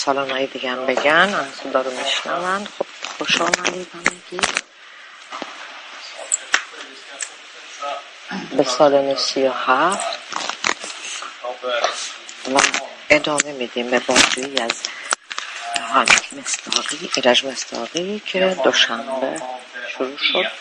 سالانهای دیگه هم بگن، صدا رو میشنون. خب خوش آمدید همگی به سالن 37 و ادامه میدیم به بازی از ایرج مصداقی که دوشنبه شروع شد.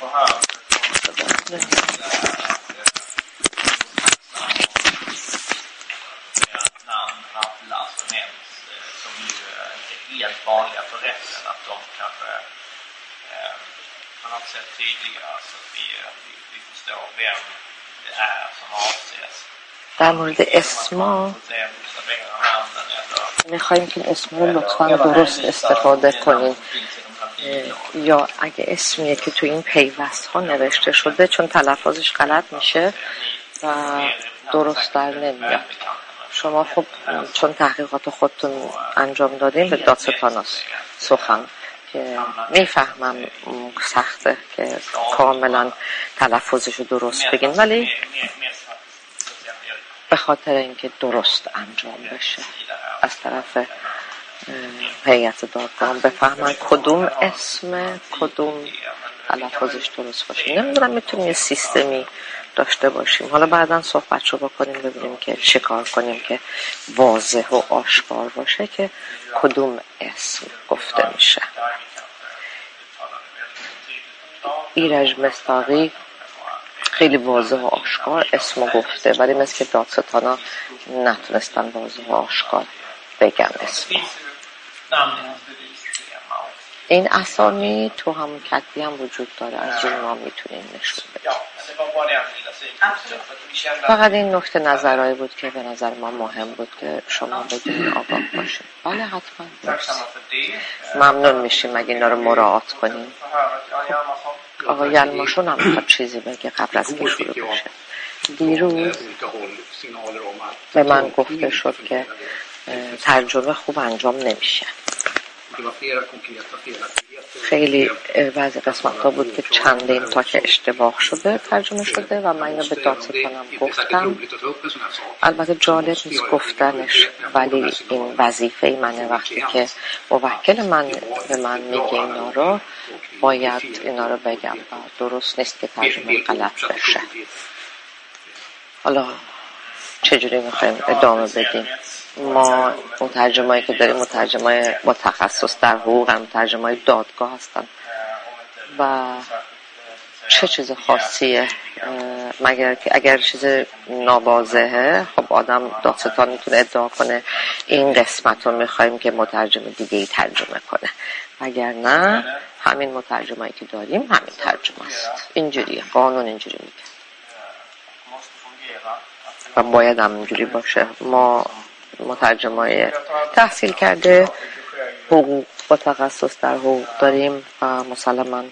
helt vanliga för rätten att de kanske på något sätt tydliggör så att vi förstår vem det är som avses. در مورد اسما میخواییم که اسم رو لطفاً درست استفاده کنیم، یا اگه اسمیه که تو این پیوست ها نوشته شده چون تلفظش غلط میشه و درست در نمیاد. شما خب چون تحقیقات خودتون انجام دادین به دادستان سخن که میفهمم سخته که کاملا تلفظشو درست بگین، ولی به خاطر اینکه درست انجام بشه از طرف هیئت دادگاه بفهمن کدوم اسم کدوم تلفظش درست باشه. نمیدونم میتونیم یه سیستمی داشته باشیم، حالا بعداً صحبتشو بکنیم ببینیم که چه کار کنیم که واضح و آشکار باشه که کدوم اسم گفته میشه. ایرج مصداقی خیلی واضح و آشکار اسمو گفته، ولی مثل که دادستانا نتونستن واضح و آشکار بگن اسمو. این اسامی تو همون کتبی هم وجود داره، از روی ما میتونیم نشون بدیم. فقط این نکته نظرهایی بود که به نظر ما مهم بود که شما بدونید، آگاه باشید. بله حتما ممنون میشیم اگه اینا رو مراعات کنیم. آقا یلماشون هم میخواد چیزی بگه قبل از که شروع بشه. دیروز به من گفته شد که ترجمه خوب انجام نمیشه. خیلی بعضی قسمت ها بود که چندین تا که اشتباه شده ترجمه شده و من اینو به دادستانم گفتم. البته جالب نیست گفتنش، ولی این وظیفه منه. وقتی که موکل من به من میگه اینا رو باید اینا رو بگم و درست نیست که ترجمه غلط بشه. حالا چجوری میخوایم ادامه بدیم؟ ما مترجمایی که داریم مترجمای متخصص در حقوق هم، مترجمای دادگاه هستن و چه چیز خاصیه مگر که اگر چیز ناباضحه خب آدم دادستان میتونه ادعا کنه این قسمت رو میخوایم که مترجم دیگه ای ترجمه کنه، اگر نه همین مترجمایی که داریم همین ترجمه است. اینجوریه، قانون اینجوری میگه و باید هم اینجوری باشه. ما مترجمای تحصیل کرده حقوق و تخصص در حقوق داریم و مسلماً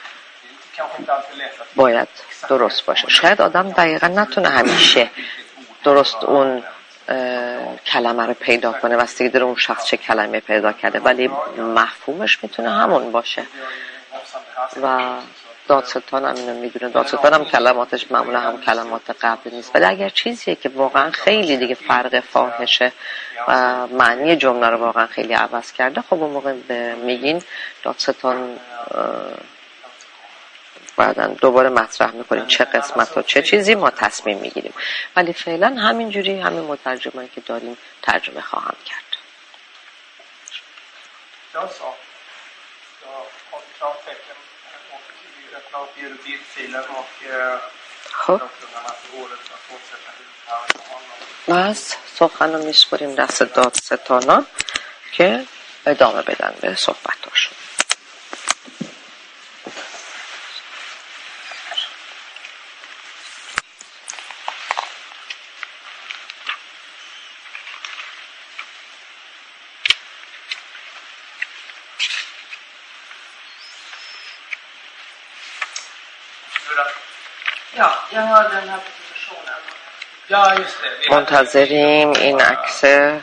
باید درست باشه. شاید آدم دقیقا نتونه همیشه درست اون کلمه رو پیدا کنه، بستگی داره اون شخص چه کلمه پیدا کرده، ولی مفهومش میتونه همون باشه و دادستان هم اینو میدونه. دادستان هم کلماتش معمولا هم کلمات قبل نیست، ولی اگر چیزیه که واقعا خیلی دیگه فرق فاحشه و معنی جمله رو واقعا خیلی عوض کرده، خب اون موقع میگین دادستان بعدن دوباره مطرح میکنیم چه قسمت و چه چیزی ما تصمیم میگیریم، ولی فعلا همینجوری همین مترجمایی که داریم ترجمه خواهم کرد. خب بس سخن رو میسپریم دست دادستانا که ادامه بدن به صحبتاشون. منتظریم این عکس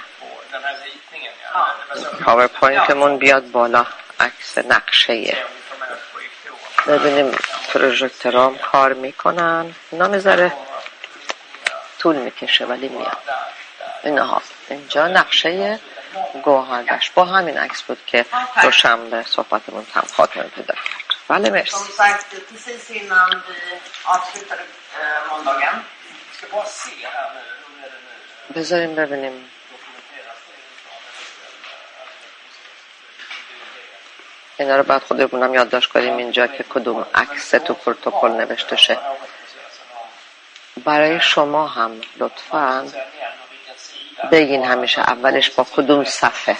پاورپوینتمون بیاد بالا، عکس نقشه. ببینیم پروژکتورام کار میکنن. اینا میذاره طول میکشه ولی میاد. اینها اینجا نقشه گوهردش با همین عکس بود که دوشنبه صحبتمون هم خاتمه پیدا کرد. بله مرسی. Som sagt, precis innan vi avslutade måndagen. Ska bara se här nu, hur är det nu? بذاریم ببینیم اینا رو بعد خودمونم یادداشت کنیم اینجا که کدوم عکس تو پروتکل نوشته شه. برای شما هم لطفاً بگین همیشه اولش با کدوم صفحه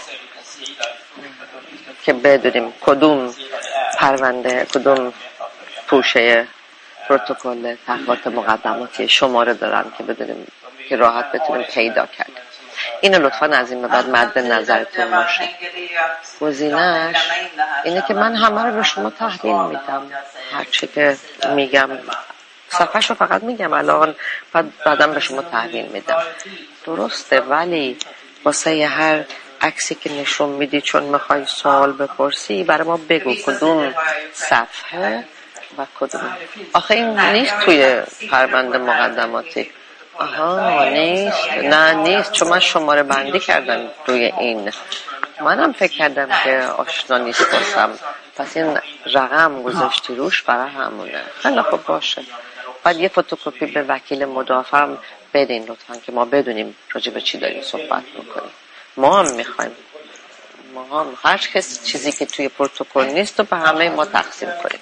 که بدونیم کدوم پرونده کدوم پوشه پروتکل تحقیقات مقدماتی شماره دارن که بدونیم که راحت بتونیم پیدا کرد. اینو لطفاً از این به بعد مد نظرتون باشه. گزینش اینه که من همه رو به شما تحویل میدم، هرچی که میگم صفحه‌شو فقط میگم الان بعدم به شما تحویل میدم. درسته، ولی واسه هر عکسی که نشون میدی چون میخوای سوال بپرسی برای ما بگو کدوم صفحه و کدوم. آخه این نیست توی پرونده مقدماتی. آها نیست، نه نیست، چون من شماره بندی کردم روی این. منم فکر کردم که آشنا نیست باشم، پس این رقم گذاشتی روش برای همونه. خیلی خوب باشه. بعد یه فتوکپی به وکیل مدافعم بدین لطفاً که ما بدونیم راجع به چی داریم صحبت میکنیم. ما هم میخوایم هر کسی چیزی که توی پروتکل نیست و به همه ما تقسیم کنیم.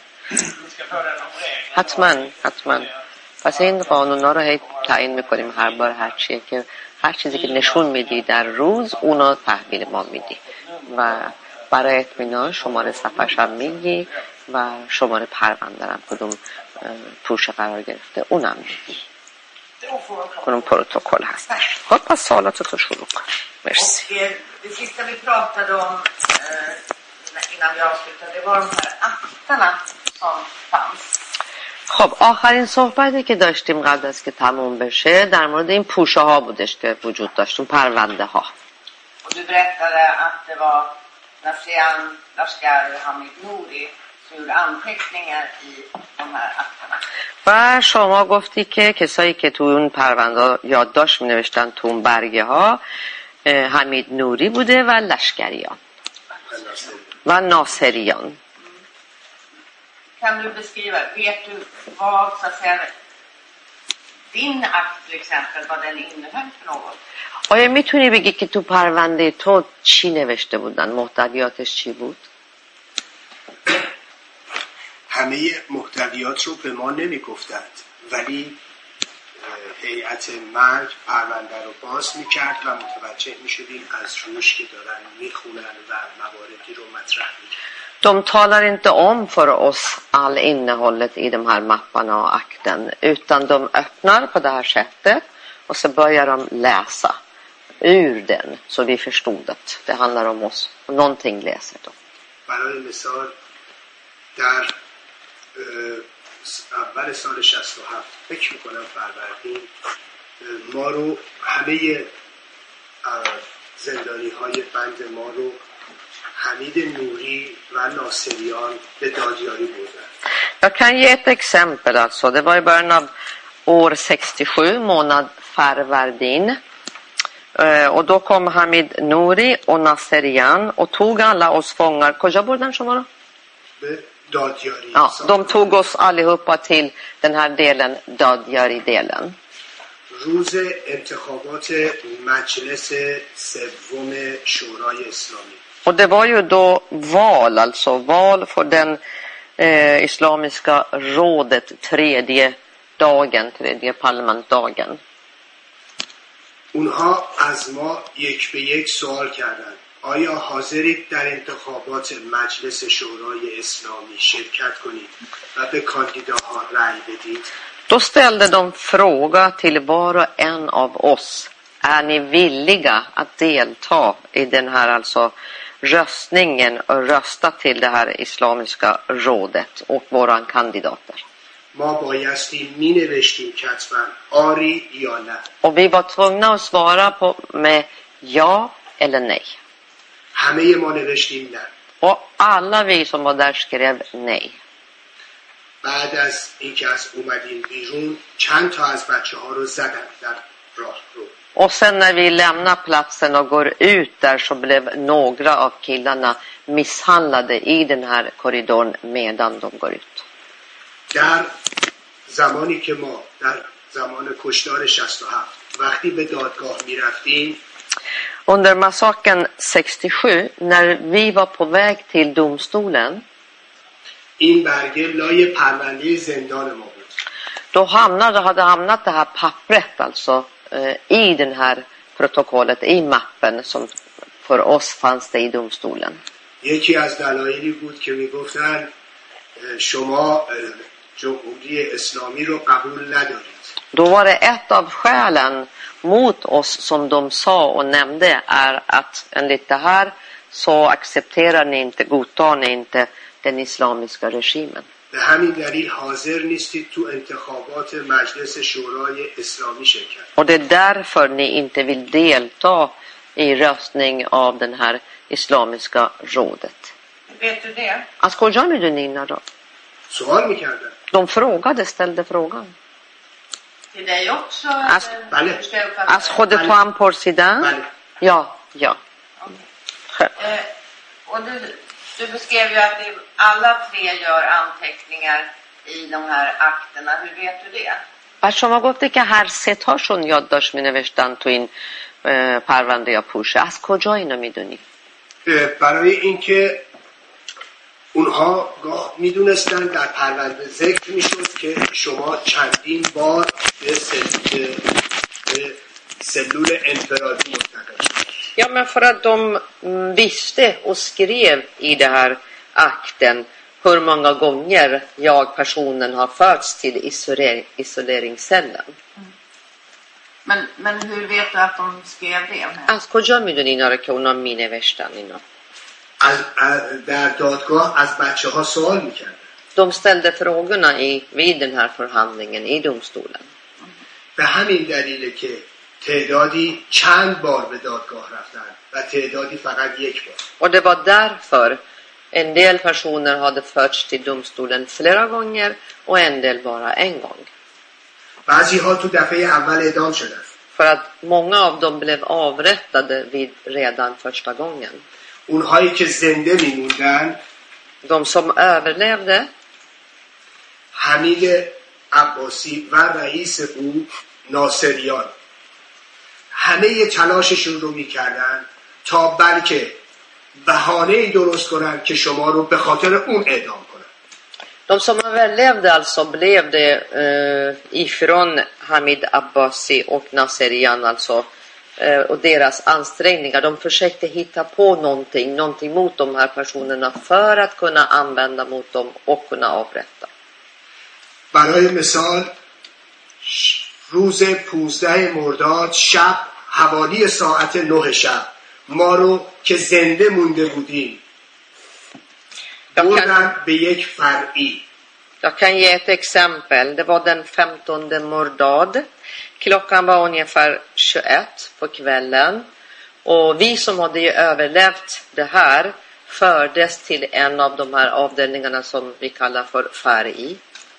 حتما پس این قانونا رو هی تعیین میکنیم هر بار هر چیزی که نشون میدی در روز اونا تحویل ما میدی و برای اطمینان شماره صفحه‌ش هم میگی و شماره پرونده هم کدوم پوشه قرار گرفته اونم میگی، کدوم پروتکل هستش. خب پس سوالاتو شروع کن. مرسی. Det sista vi pratade om innan vi avslutade, det var de här akterna som fanns. خب آخرین صحبتی که داشتیم قبل از که تموم بشه در مورد این پوشه ها بودش که وجود داشت، اون پرونده ها. Och du berättade att det var Nasrian Lashkar och Hamid Nouri som gjorde anteckningar i de här akterna. و شما گفتی که کسایی که تو اون پرونده یادداشت می‌نوشتن تو اون برگه ها حمید نوری بوده و لشکریان و ناصریان. Kan du beskriva, vet du vad så att säga din akt till exempel, vad den innehöll för något? آیا میتونی بگی که تو پرونده تو چی نوشته بودن؟ محتویاتش چی بود؟ همه محتویات رو به ما نمیگفتند، ولی هیئت مرگ پرونده رو باز میکرد و متوجه میشدیم از روش که دارن میخونن و مواردی رو مطرح میکرد. De talar inte om för oss all innehållet i de här mapparna och akten, utan de öppnar på det här sättet och så börjar de läsa ur den så vi förstod att det handlar om oss och någonting läser de. برای مثال در اول سال 67 فکر میکنم فروردین ما رو همه زندانی های بند ما رو حمید نوری و ناصریان به دادیاری بردن. Jag kan ge ett exempel alltså. Det var i början av år 67 månad Farvardin. Och då kom Hamid Nouri och Nasserian och tog alla oss fångar. کجا بردن شما رو؟ به دادیاری. Ja, de tog oss allihopa till den här delen, دادیاری-delen. روز انتخابات مجلس سوم شورای اسلامی. Och det var ju då val, alltså val för den islamiska rådet tredje parlamentdagen. اونها از ما یک به یک سوال کردند آیا حاضرید در انتخابات مجلس شورای اسلامی شرکت کنید و به کاندیداها رأی بدید؟ Då ställde de fråga till var och en av oss: är ni villiga att delta i den här alltså röstningen och rösta till det här islamiska rådet och våran kandidater? ما بایستی می نوشتیم کتبا آری یا نه. Och vi var tvungna att svara på med ja eller nej. همه ما نوشتیم نه. Och alla vi som var där skrev nej. بعد از اینکه از اومدیم بیرون چند تا از بچه ها رو زدن در راه رو. Och sen när vi lämnar platsen och går ut där så blev några av killarna misshandlade i den här korridoren medan de går ut. در زمانی که ما در زمان کشتار 67 وقتی به دادگاه میرفتیم Under massakern 67, när vi var på väg till domstolen, این برگه لای پرونده زندان ما بود. då hade hamnat det här pappret alltså i den här protokollet, i mappen som för oss fanns det i domstolen. یکی از دلایلی بود که میگفتن شما جمهوری اسلامی رو قبول ندارید. Då var det ett av skälen mot oss som de sa och nämnde är att enligt det här så accepterar ni inte, godtar ni inte den islamiska regimen. به همین دلیل حاضر نیستید تو انتخابات مجلس شورای اسلامی شرکت. Och det är därför ni inte vill delta i röstning av den här islamiska rådet. Vet du det? از کجا میدونی اینا رو؟ سوال میکردن. De ställde frågan. Till dig också? بله. از خود تو هم پرسیدن؟ بله. Ja. Och du beskrev ju att alla tre gör anteckningar i de här akterna. Hur vet du det? و شما گفته که هر سه تاشون یادداشت می‌نوشتن تو این پرونده یا پوشه. از کجا اینو میدونی؟ برای اینکه اونها گاه میدونستن در پرونده ذکر میشد که شما چندین بار به سلول انفرادی منتقل شد. Ja, men för att de visste och skrev i det här akten hur många gånger personen har förts till isoleringscellen. Men hur vet du att de skrev det? از کجا میدونی اینا رو که اونا مینوشتن اینا؟ در دادگاه از بچه ها سوال میکردن. De ställde frågorna vid den här förhandlingen i domstolen. به همین دلیله که تعدادی چند بار به دادگاه رفتن و تعدادی فقط یک بار. Och det var därför en del personer hade förts till domstolen flera gånger och en del bara en gång. بعضی ها تو دفعه اول اعدام شدن. För att många av dem blev avrättade redan första gången. اونهایی که زنده میموندن، de som överlevde، حمید عباسی و رئیس او ناصریان، همه تلاششون رو میکردن تا بلکه بهانه‌ای درست کنن که شما رو به خاطر اون اعدام کنن. De som överlevde alltså blev det ifrån Hamid Abbasi och Nasserian alltså och deras ansträngningar. De försökte hitta på någonting mot de här personerna för att kunna använda mot dem och kunna avrätta. برای مثال روز 15 مرداد شب حوالی ساعت 9 شب ما رو که زنده مونده بودیم بردن به یک فرعی. Jag kan ge ett exempel. Det var den 15 mordad. Klockan var ungefär 21 på kvällen. Och vi som hade överlevt det här fördes till en av de här avdelningarna som vi kallar för فرعی.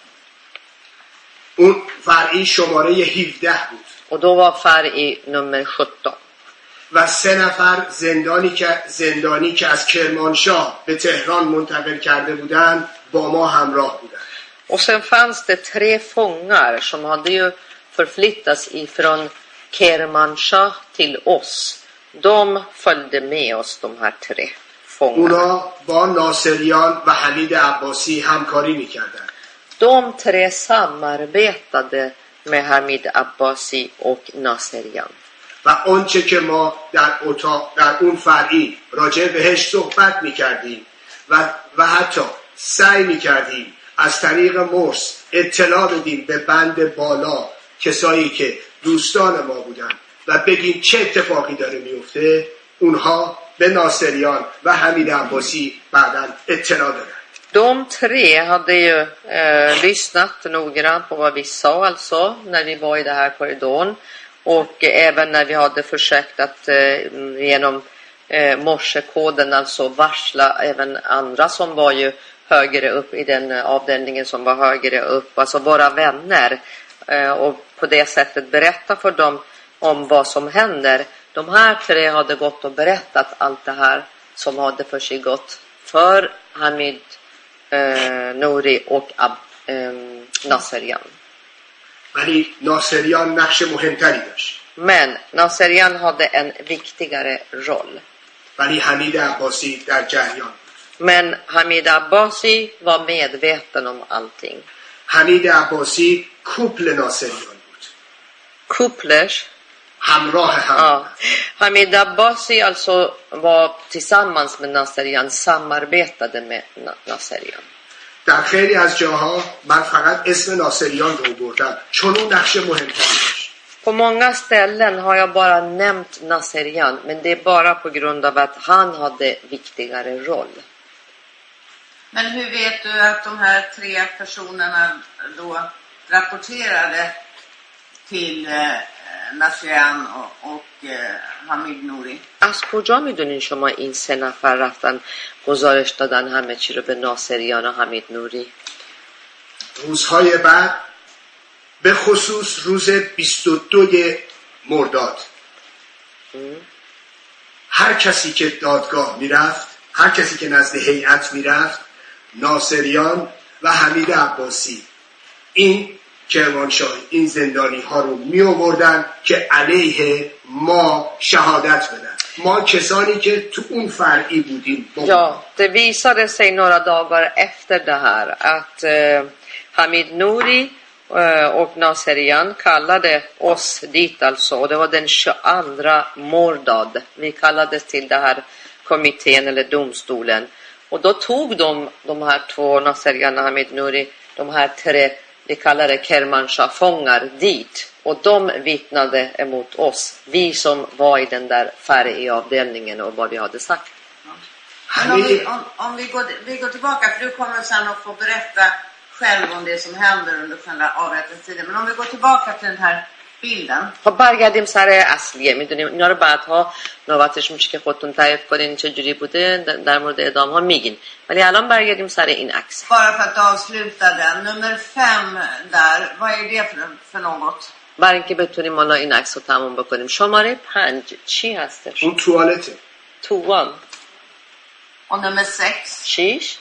اون فرعی شماره 17 بود. Och då var فرعی nummer 17. و 3 نفر زندانی که از کرمانشاه به تهران منتقل کرده بودند با ما همراه بودند. Och sen fanns det 3 fångar som hade ju förflyttats ifrån Kermanshah till oss. De följde med oss, de här 3 fångarna. اونا با ناصریان و حمید عباسی همکاری میکردند. De 3 samarbetade med Hamid Abbasi och Nasserian. و آنچه که ما در اون فرعی راجع بهش صحبت میکردیم و حتی سعی میکردیم از طریق مرس اطلاع بدیم به بند بالا کسایی که دوستان ما بودن و بگیم چه اتفاقی داره میفته، اونها به ناصریان و حمید عباسی بعداً اطلاع دادن. De 3 hade ju lyssnat noggrant på vad vi sa alltså när vi var i den här korridoren. Och även när vi hade försökt att genom morsekoden alltså varsla även andra som var ju högre upp i den avdelningen som var högre upp, alltså våra vänner, och på det sättet berätta för dem om vad som händer. De här tre hade gått och berättat allt det här som hade försiggått för Hamid Nouri och Naserian. ولی ناصریان نقش مهمتری داشت. Men Naserian hade en viktigare roll. ولی حمید عباسی در جریان. Men Hamid Abbasi var medveten om allting. حمید عباسی کوپل ناصریان بود. Kuplers. همراه هم. Ja. Hamid Abbasi alltså var tillsammans med Naserian, samarbetade med Naserian. در خیلی از جاها من فقط اسم ناصریان رو بردم چون اون نقش مهمتری داشت. På många ställen har jag bara nämnt Naserian, men det är bara på grund av att han hade viktigare roll. Men hur vet du att de här tre personerna då rapporterade till Naserian och Hamid Nouri? از کجا میدونین شما این 3 نفر رفتن گزارش دادن همه چی رو به ناصریان و حمید نوری؟ روزهای بعد به خصوص روز 22 مرداد هر کسی که دادگاه میرفت، هر کسی که نزد هیئت میرفت، ناصریان و حمید عباسی این کرمانشاهی این زندانی ها رو می آوردن که علیه ما شهادت بدن. ما کسانی که تو اون فرعی بودیم. Ja, det visade sig några dagar efter det här att Hamid Nouri och Naserian kallade oss dit alltså. Och det var den 22 Mordad. Vi kallades till det här kommittén eller domstolen. Och då tog de här 2, Naserian och Hamid Nouri, de här 3, vi kallar det Kermanshah-fångar dit. Och de vittnade emot oss. Vi som var i den där färgavdelningen och vad vi hade sagt. Men om vi går tillbaka, för du kommer sen att få berätta själv om det som händer under själva avrättningstiden. Men om vi går tillbaka till den här bilden. خب برگردیم سر اصلیه. میدونیم اینا رو بعدها نوبتش میشه که خودتون تعریف کنین چه جوری بوده در مورد اعدام ها میگین. ولی الان برگردیم سر این عکس. Bara för att avsluta den. Nummer 5 där. Vad är det för något? برای اینکه بتونیم حالا این عکس رو تموم بکنیم. شماره 5 چی هستش؟ اون توالته. توان. Och nummer 6. 6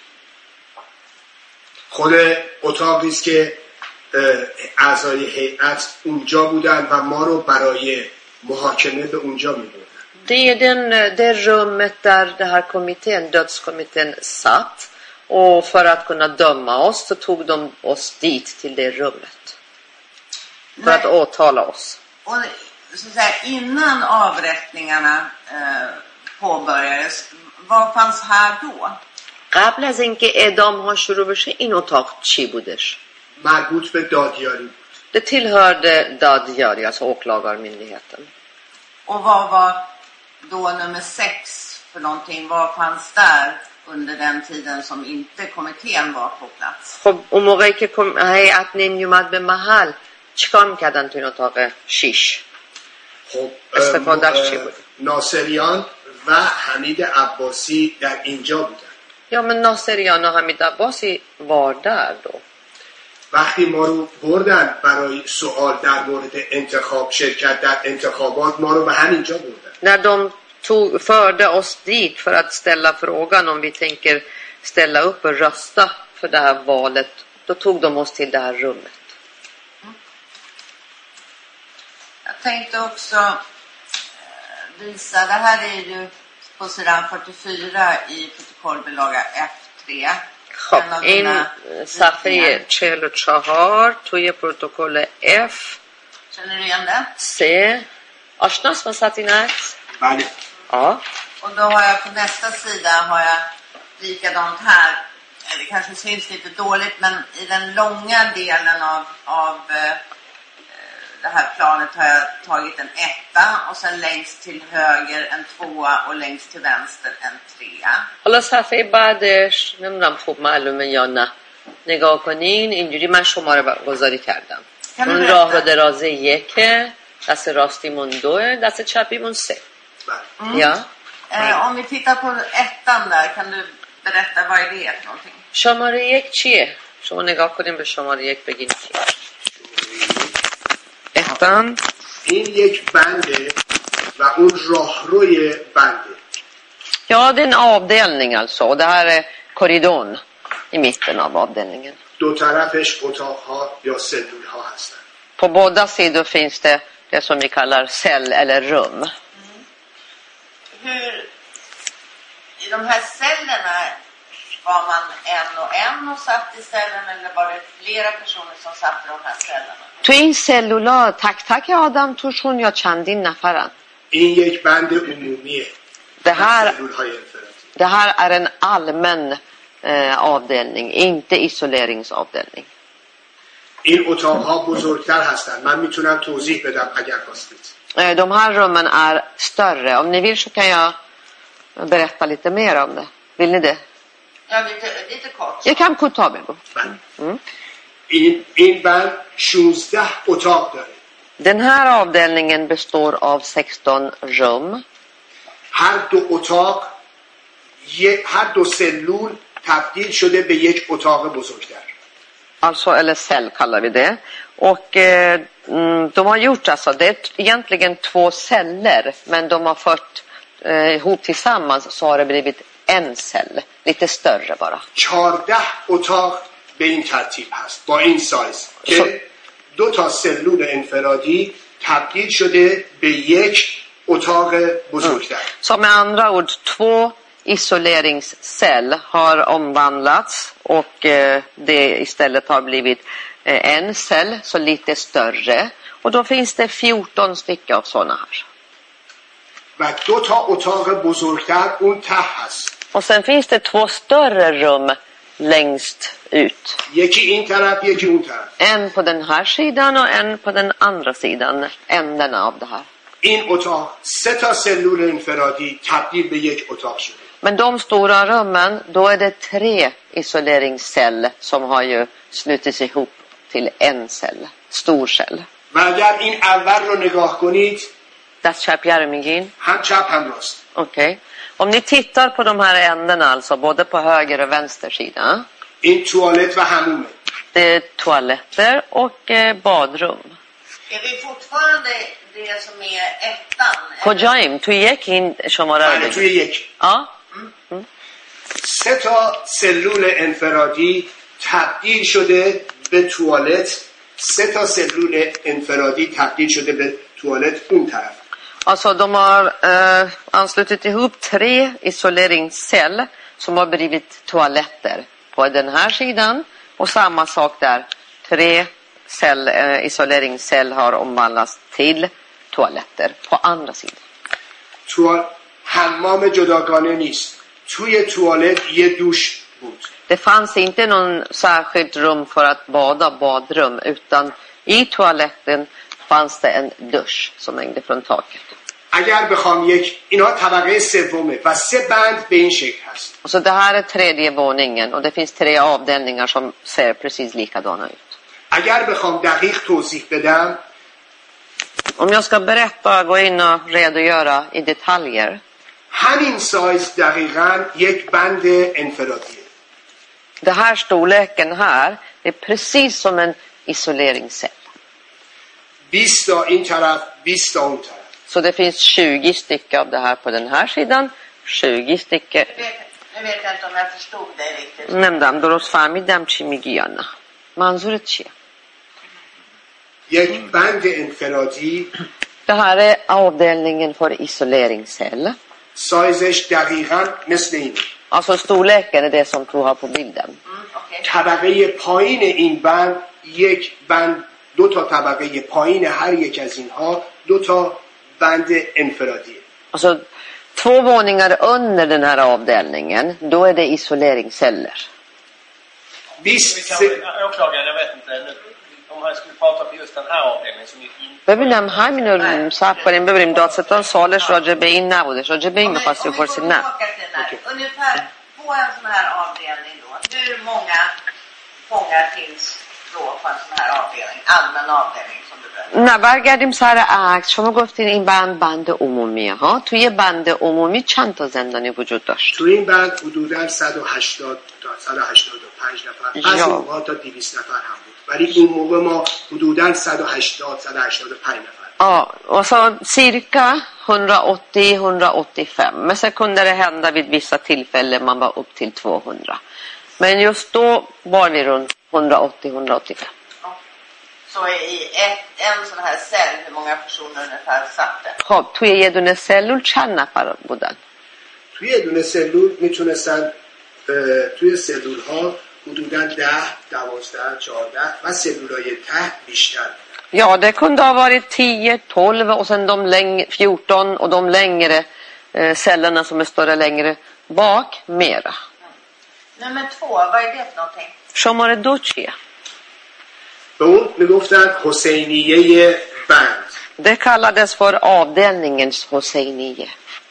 خود اتاقی است که اعضای هیئت اونجا بودن و ما رو برای محاکمه به اونجا می‌بردن. Det är det rummet där det här kommittén, dödskommittén satt, och för att kunna döma oss så tog de oss dit till det rummet. För att åtala oss. Och så att säga, innan avrättningarna påbörjades, vad fanns här då? قبل از اینکه اعدام ها شروع بشه این اتاق چی بودش؟ مربوط به دادیاری بود. Det tillhörde Dadjari, alltså åklagarmyndigheten. Och vad var då nummer 6 för någonting? Vad fanns där under den tiden som inte kommittén var på plats? خب اون موقعی که هیئت نمیومد به محل چیکار میکردن تو این اتاق 6؟ خب استفادهش چی بود؟ ناصریان و حمید عباسی در اینجا بودن. Ja, men Naserian och Hamid Abbasi var där då. وقتی ما رو بردن برای سوال در مورد انتخاب شرکت در انتخابات ما رو به همینجا بردن. När de förde oss dit för att ställa frågan om vi tänker ställa upp och rösta för det här valet, då tog de oss till det här rummet. Jag tänkte också visa, det här är ju på sidan 44 i protokollbilaga F3. خب این صفحه 44 توی پروتکل F. Känner du igen det? Se. آشناست med satt in عکس؟ بله. Ja. Och då har jag på nästa sida har jag likadant här. Det kanske syns lite dåligt, men i den långa delen av det här planet har jag tagit en 1 och sen längst till höger en 2 och längst till vänster en 3. حالا صفحه بعدش نمیدونم خوب معلومه یا نه. نگاه کنین اینجوری من شماره گذاری کردم. اون راه رو درازه 1، دست راستیمون 2، دست چپیمون 3. Ja. Om vi tittar på 1 där, kan du berätta vad är det för någonting? شماره 1 چیه؟ شما نگاه کنین به شماره 1 بگین چیه. 1 این یک بنده و اون راهروی بنده. Ja, det är en avdelning alltså. Och det här är korridorn i mitten av avdelningen. دو طرفش اتاقها یا سلولها هستن. På båda sidor finns det som vi kallar cell eller rum. Hur, i de här cellerna var man en och satt i cellen, eller var det flera personer som satt i de här cellerna? تو این سلولا تک تک آدم توشون یا چندین نفرن؟ این یک بند عمومیه. Det här är en allmän avdelning, inte isoleringsavdelning. این اتاقها بزرگتر هستن. من میتونم توضیح بدم اگر خواستید. De här rummen är större. Om ni vill så kan jag berätta lite mer om det. Vill ni det? Ja, lite kort. Jag kan ta bego. این بند 16 اتاق داره. Den här avdelningen består av 16 rum. هر دو سلول تبدیل شده به یک اتاق بزرگتر. Alltså, eller cell kallar vi det. Och de har gjort alltså, det är egentligen 2 celler. Men de har fört ihop tillsammans så har det blivit en cell. Lite större bara. 14 اتاق به این ترتیب هست با این سایز که 2 تا سلول انفرادی تبدیل شده به یک اتاق بزرگتر. Så med andra ord, 2 isoleringscell har omvandlats och det istället har blivit en cell, så lite större. Och då finns det 14 stycken av sådana här. و 2 تا اتاق بزرگتر اون ته هست. Och sen finns det 2 större rum längst ut. یکی این طرف یکی اون طرف. En på den här sidan och en på den andra sidan, ändarna av det här. این اتاق 3 تا سلول انفرادی تبدیل به یک اتاق شده. Men de stora rummen, då är det 3 isoleringsceller som har ju slutits ihop till en cell, stor cell. و اگر این اول رو نگاه کنید، Dast köper میگین. هم چپ هم راست. Okej. Om ni tittar på de här ändarna alltså, både på höger och vänster sida. این توالت و حمومه. Det är toaletter och badrum. Är vi fortfarande det som är ettan? کجاییم؟ توی یک این شماره رو بله، توی یک. 3 تا سلول انفرادی تبدیل شده به توالت. 3 تا سلول انفرادی تبدیل شده به توالت اون طرف. Alltså de har anslutit ihop 3 isoleringscell som har blivit toaletter på den här sidan. Och samma sak där. 3 isoleringscell har omvandlats till toaletter på andra sidan. حمام جداگانه نیست. توی توالت یه دوش بود. Det fanns inte någon särskilt rum för att bada, badrum, utan i toaletten fanns det en dusch som hängde från taket. اگر بخوام اینا طبقه سومه و 3 بند به این شکل هست. Så det här är 3:e våningen och det finns 3 avdelningar som ser precis likadana ut. اگر بخوام دقیق توضیح بدم، om jag ska berätta, gå in och redogöra i detaljer. همین سایز دقیقاً یک بند انفرادیه. Det här storleken här är precis som en isoleringscell. 20 تا این طرف 20 تا اون طرف. Så det finns 20 stycken av det här på den här sidan, 20 stycken. Nu vet jag inte om jag förstod det riktigt. نمیدونم درست فهمیدم چی میگی یا نه. منظورت چیه؟ یک بند انفرادی. Det här är avdelningen för isoleringscell. سایزش دقیقاً مثل این. Alltså storleken är det som du har på bilden. طبقه پایین این بند یک بند، 2 تا طبقه پایین هر یک از اینها 2 تا بند انفرادیه. Alltså 2 våningar under den här avdelningen, då är det isoleringsceller. Åklagaren, jag vet inte nu, om han skulle prata på just den här avdelningen som ببینم همین رو صبر کنیم ببینیم دادستان سوالش راجع به این نبودش، راجع به این می‌خواستی بپرسی. نه. Ungefär på en sån här avdelning då, hur många fångar finns då på en sån här avdelning, allmän avdelning som du berättade? نه برگردیم سر عکس. شما گفتین این بند عمومیه ها. توی بند عمومی چند تا زندانی وجود داشت؟ توی این بند حدوداً 180 تا 185 نفر، بعضی موقع تا 200 نفر هم بود. ولی این موقع ما حدوداً 180 185 نفر. Ja, och så cirka 180-185. Men sen kunde det hända vid vissa tillfällen man var upp till 200. Men just då var vi runt 180-185. Ja. Så i en sån här cell, hur många personer ungefär satt det? خب توی یه دونه سلول چند نفر بودن؟ توی یه دونه سلول میتونستن توی سلول ها حدوداً 10, 12, 14 و سلولای ته بیشتر. Ja, det kunde ha varit 10, 12 och sen de 14 och de längre cellerna som är större längre bak mera. Nummer 2, vad är det för någonting? شماره 2 چیه؟ به اون میگفتن حسینیه بند. Det kallades för avdelningens حسینیه.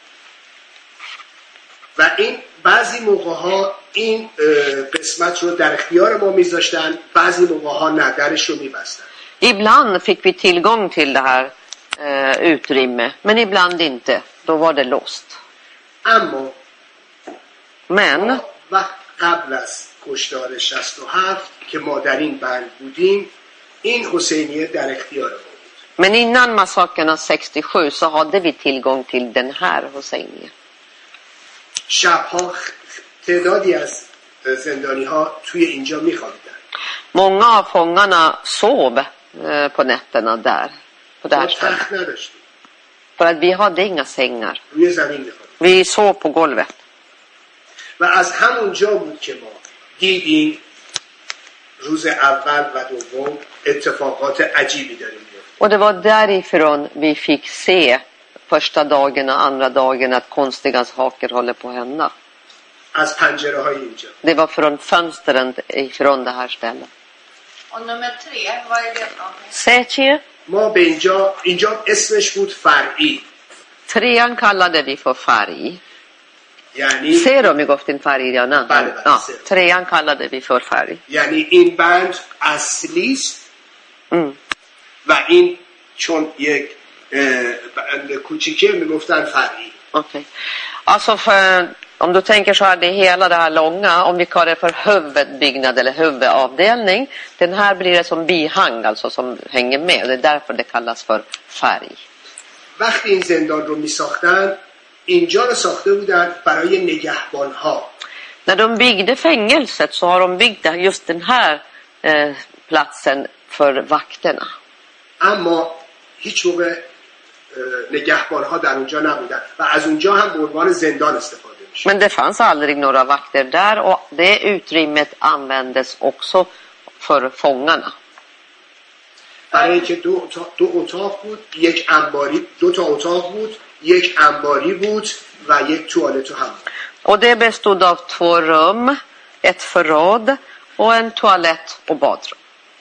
و این بعضی موقع ها این قسمت رو در اختیار ما میذاشتن، بعضی موقع ها نه، درش رو میبستن. Ibland fick vi tillgång till det här utrymme, men ibland inte. Då var det låst. اما Men وقت قبل از کشتار 67 که ما در این بند بودیم، این حسینیه در اختیار ما بود. Men innan massakerna 67 så hade vi tillgång till den här حسینیه. شبها تعدادی از زندانی ها توی اینجا میخوابیدن. Många av fångarna sov på nätterna där. På det här ما stället. تخت نداشتیم. För att vi hade inga sängar. روی زمین میخوابیدیم. Vi sov på golvet. و از همونجا بود که ما دیدیم روز اول و دوم اتفاقات عجیبی داریم میفته. Och det var därifrån vi fick se första dagen och andra dagen att konstiga saker håller på att hända. از پنجره های اینجا. Det var från fönstren ifrån det här stället. Och nummer 3, vad är det för någonting? Sätje. ما به اینجا اسمش بود فرعی. Trean kallade vi för färg. یعنی Ser de goftin färg? Ja, Bale, ja, ser. trean kallade vi för färg. یعنی این بند اصلی است Mm. و این چون یک بند کوچیکه میگفتن فرعی. Okej. Alltså om du tänker så här, det är hela det här långa, om vi kallar det för huvudbyggnad eller huvudavdelning, den här blir det som bihang, alltså som hänger med. Det är därför det kallas för färg. وقتی این زندان رو میساختن اینجا رو ساخته بودن برای نگهبانها. När de byggde fängelset så har de byggt just den här platsen för vakterna. اما هیچ موقع نگهبانها در اونجا نبودن و از اونجا هم به عنوان زندان استفاده میشه. Men det fanns aldrig några vakter där och det utrymmet användes också för fångarna. برای اینکه دو اتاق بود، یک انباری، 2 تا اتاق بود، یک انباری بود و یک توالت و حمام. Och det bestod av 2 rum, ett förråd och en toalett och badrum.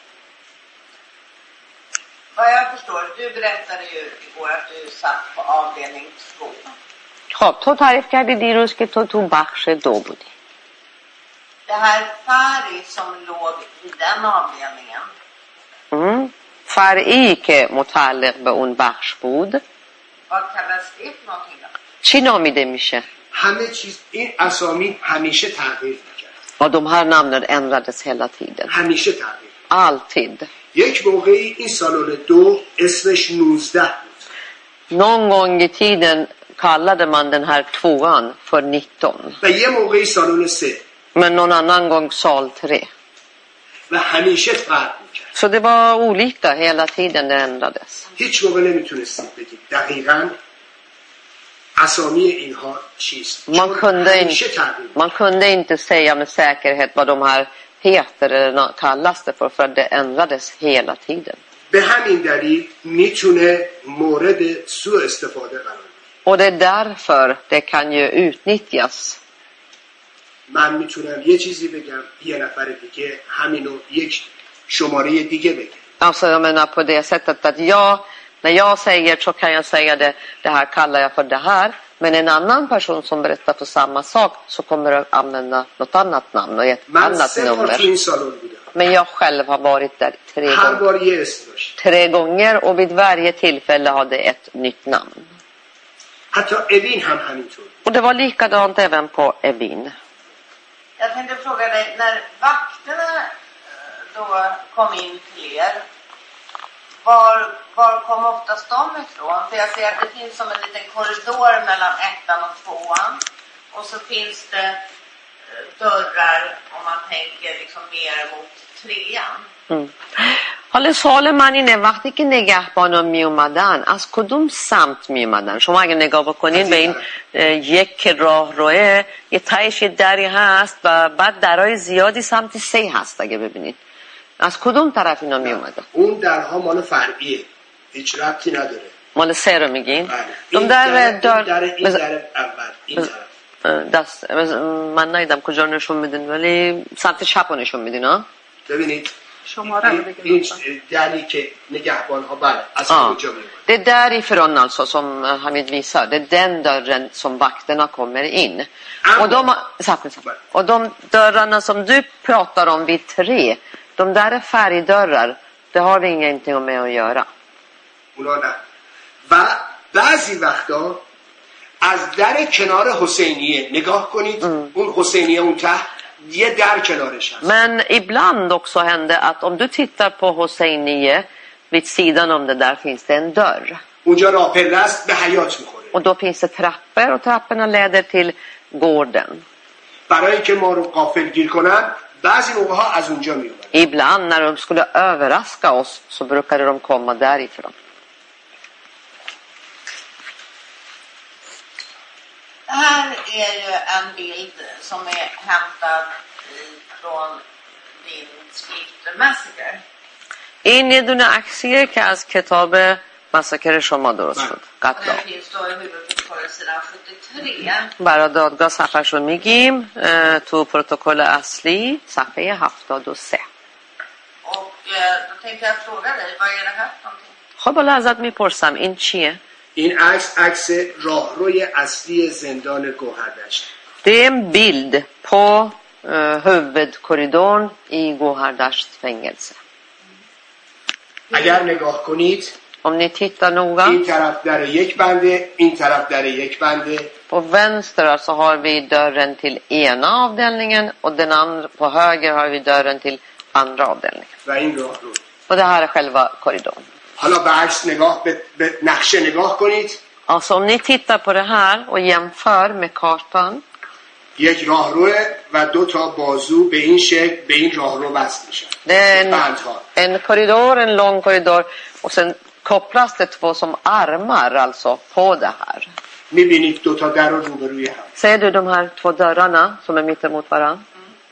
Vad jag förstår, du berättade ju igår att du satt på avdelning 2. خب تو تعریف کردی دیروز که تو بخش 2 بودی. Det här Fari som låg i den avdelningen. فرعی که متعلق به اون بخش بود. Vad kallas det för någonting då? چی نامیده میشه؟ همه چیز این اسامی همیشه تغییر میکرد. Och de här namnen ändrades hela tiden. همیشه تغییر. Alltid. یک موقعی این سالن 2 اسمش 19 بود. Någon gång i tiden kallade man den här 2an för 19. و یه موقعی سالن 3. Men någon annan gång sal 3. و همیشه فرق میکرد. Så det var olika hela tiden, det ändrades. هیچ موقع نمیتونستید بگید دقیقاً اسامی اینها چیست. Man kunde inte säga med säkerhet vad de här heter eller kallas det för att det ändrades hela tiden. به همین دلیل میتونه مورد سوء استفاده قرار بگیره. Och det är därför det kan ju utnyttjas. من میتونم یه چیزی بگم، یه نفر دیگه همینو یک شماره دیگه بگه. Alltså jag menar på det sättet att när jag säger så kan jag säga det här kallar jag för det här. Men en annan person som berättar för samma sak så kommer att använda något annat namn och ett annat nummer. Men jag själv har varit där 3 gånger. 3 gånger och vid varje tillfälle hade ett nytt namn. Och det var likadant även på Evin. Jag tänkte fråga dig, när vakterna då kom in till er, Var kom oftast de ifrån? För jag ser att det finns som en liten korridor mellan 1:an och 2:an. Och så finns det dörrar om man tänker liksom mer mot 3:an. حالا سوال من اینه وقتی که نگهبانا می اومدن از کدوم سمت می اومدن؟ شما اگه نگاه بکنین به این یک راهروه یه تهش یه دری هست و بعد درهای زیادی سمت 3 هست اگه ببینید از کدوم طرف اینا می اومدن؟ اون درها مال فرعیه هیچ ربطی نداره مال 3 رو میگین؟ این در اول این طرف من ندیدم کجا نشون میدین ولی سمت چپ رو نشون میدین ها؟ ببینید شماره رو این دری که نگهبان ها بله از کجا میاد Det är därifrån alltså som Hamid visar. Det är den dörren som vakterna kommer in. Och de dörrarna som du pratar om vid 3, de där är färgdörrar. Det har vi ingenting med att göra. اونا نه و بعضی وقتا از در کنار حسینیه نگاه کنید اون حسینیه اون ته یه در کنارش هست. Men ibland också hände att om du tittar på Hosseiniye vid sidan om det där finns det en dörr. اونجا راه پله است به حیاط میخوره. Och då finns det trappor och trapporna leder till gården. برای اینکه ما رو غافلگیر کنن بعضی موقع ها از اونجا میومدن. Ibland när de skulle överraska oss så brukade de komma därifrån. Det här är ju en bild som är hämtad från din skrift Massacre. این یه دونه عکسیه که از کتاب مساکر شما درست شد. قتل عام. Det finns då i huvudprotokollet sidan 73. برای دادگاه صفحه‌شو میگیم تو پروتکل اصلی صفحه 73. Och då tänkte jag fråga dig, vad är det här för någonting? خب حالا ازت میپرسم این چیه؟ این عکس راهروی اصلی زندان گوهردشت. Det är en bild på huvudkorridoren i Gåhardasht fängelse. اگر نگاه کنید Om ni tittar noga این طرف در یک بنده این طرف در یک بنده på vänster alltså har vi dörren till ena avdelningen och den andra på höger har vi dörren till andra avdelningen. و این راهرو. Och det här är själva korridoren. حالا به عکس نگاه به نقشه نگاه کنید. Alltså om ni tittar på det här och jämför med kartan. یک راهرو و 2 تا بازو به این شکل به این راهرو وصل میشن. Det är en korridor, en lång korridor och sen kopplas det 2 som armar alltså på det här. میبینید 2 تا در رو روبروی هم. Ser du de här 2 dörrarna som är mitt emot varandra?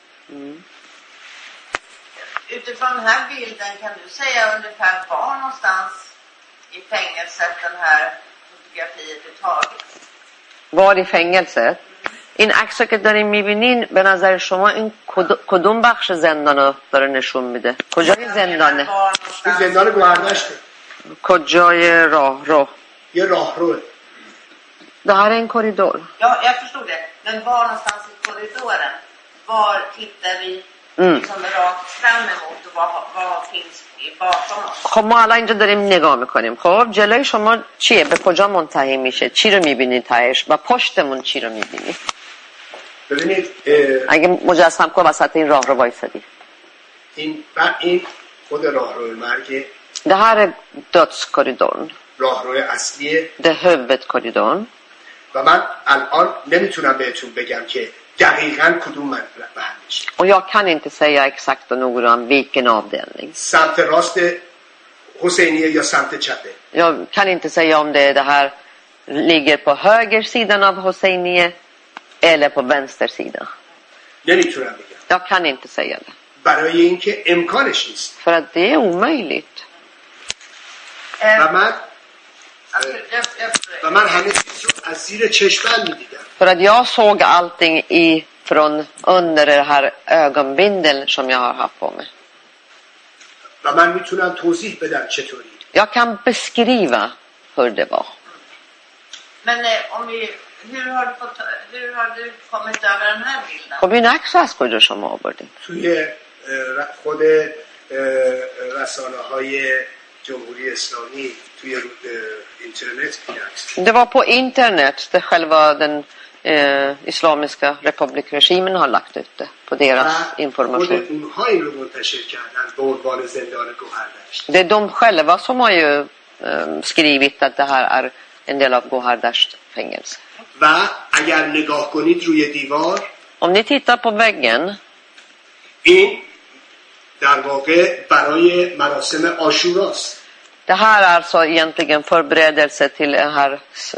Utifrån den här bilden kan du säga ungefär var någonstans i fängelset den här fotografiet är taget? Var i fängelset? این عکس که دارین میبینین به نظر شما این کدوم بخش زندان رو داره نشون میده؟ کجای زندانه؟ این زندان گوهردشته. کجای راهرو؟ یه راهروه. Det här är en korridor. Ja, jag förstod det. Men var någonstans i korridoren? Var tittar vi som rakt fram emot och vad finns bakom oss? خب ما الان اینجا داریم نگاه میکنیم. خب جلوی شما چیه؟ به کجا منتهی میشه؟ چی رو میبینید تهش؟ و پشتمون چی رو میبینید؟ ببینید اگه مجسم کن وسط این راه رو وایسادی. این خود راهروی مرگ. Det här är dödskorridoren. راهروی اصلیه. Det är huvudkorridoren. و من الان نمیتونم بهتون بگم که دقیقاً کدوم محلش. Och jag kan inte säga exakt och noggrant vilken avdelning. سمت راست حسینیه یا سمت چپه. Jag kan inte säga om det här ligger på höger sidan av Hosseiniye eller på vänster sida. نمیتونم بگم. Jag kan inte säga det. برای اینکه امکانش نیست. För att det är omöjligt. و من همه چیز رو از زیر چشمم میدیدم. För att jag såg allting från under det här ögonbindeln som jag har haft på mig. و من میتونم توضیح بدم چطوری. Jag kan beskriva hur det var. Men hur har du kommit över den här bilden? خب این عکس از کجا شما آوردین؟ توی خود رسانه‌های جمهوری اسلامی توی اینترنت این عکس. Det var på internet, det själva den Islamiska republikregimen har lagt ut det på deras information. اونها این رو منتشر کردن به عنوان زندان گوهردشت. Det är de själva som har ju skrivit att det här är en del av Gohardasht fängelse. و اگر نگاه کنید روی دیوار Om ni tittar på väggen, این در واقع برای مراسم عاشوراست. det här är alltså egentligen förberedelse till den här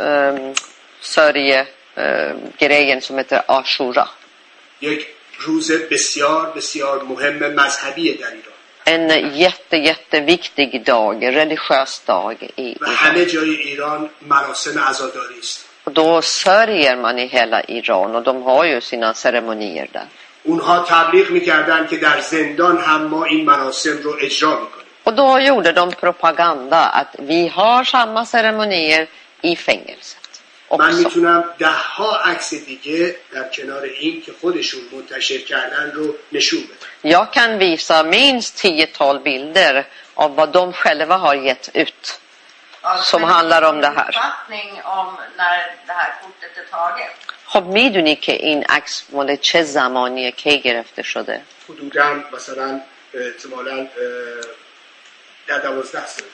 sörjegrejen som heter Ashura. یک روز بسیار بسیار مهم مذهبی در ایران. En jätteviktig dag, religiös dag i و همه جای ایران مراسم عزاداری است. Och då sörjer man i hela Iran och de har ju sina ceremonier där. اونها تبلیغ می‌کردند که در زندان هم ما این مراسم رو اجرا می‌کنیم. Och då gjorde de propaganda att vi har samma ceremonier i fängelset من också. میتونم 10 عکس دیگه در کنار این که خودشون منتشر کردن رو نشون بدم. Jag kan visa minst 10-tal bilder av vad de själva har gett ut. Som handlar om det här. Uppfattning om när det här kortet är taget. خب میدونی که این عکس مال چه زمانیه کی گرفته شده؟ حدوداً مثلا احتمالاً 12 سال.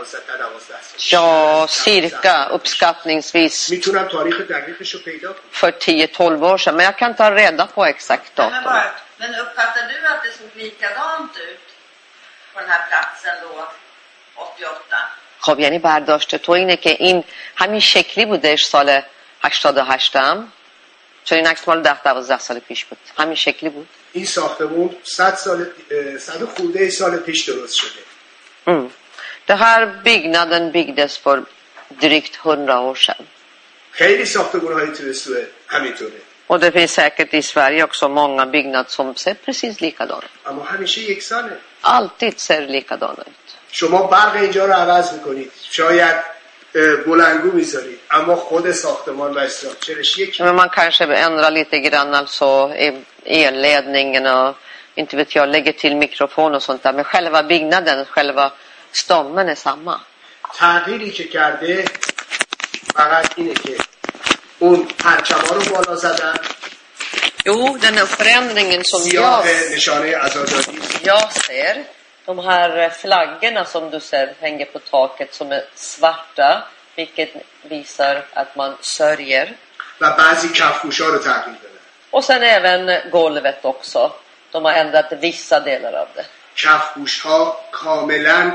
Ja, cirka uppskattningsvis میتونم تاریخ دقیقش رو پیدا کنم. för 10-12 år sedan. Men jag kan ta reda på exakt datum. Men uppfattar du att det såg likadant ut på den här platsen då 88? خب یعنی برداشت تو اینه که این همین شکلی بودش سال 88 هم، چون این عکس مال 10-12 سال پیش بود. همین شکلی بود. این ساختمون 100 خورده سال پیش درست شده. Det här byggnaden byggdes för drygt 100 år sedan. خیلی ساختمون‌های تو سوئد همینطوره. Och det finns säkert i Sverige också många byggnader som ser precis likadana ut. اما همیشه یکسانه. Alltid ser likadana ut. شما برق اینجا رو عوض میکنید، شاید بلندگو میذارید، اما خود ساختمان و استراکچرش یکی. Men man kanske ändrar lite grann alltså elledningen och inte vet jag, lägger till mikrofon och sånt där. Men själva byggnaden, själva stommen är samma. تغییری که کرده فقط اینه که اون پرچم‌ها رو بالا زدن. Jo, den här förändringen som سیاه نشانه عزاداری. jag ser, de här flaggorna som du ser hänger på taket som är svarta, vilket visar att man sörjer. و بعضی کفگوش‌ها رو تغییر دادن. Och sen även golvet också. De har ändrat vissa delar av det. کفگوش‌ها کاملا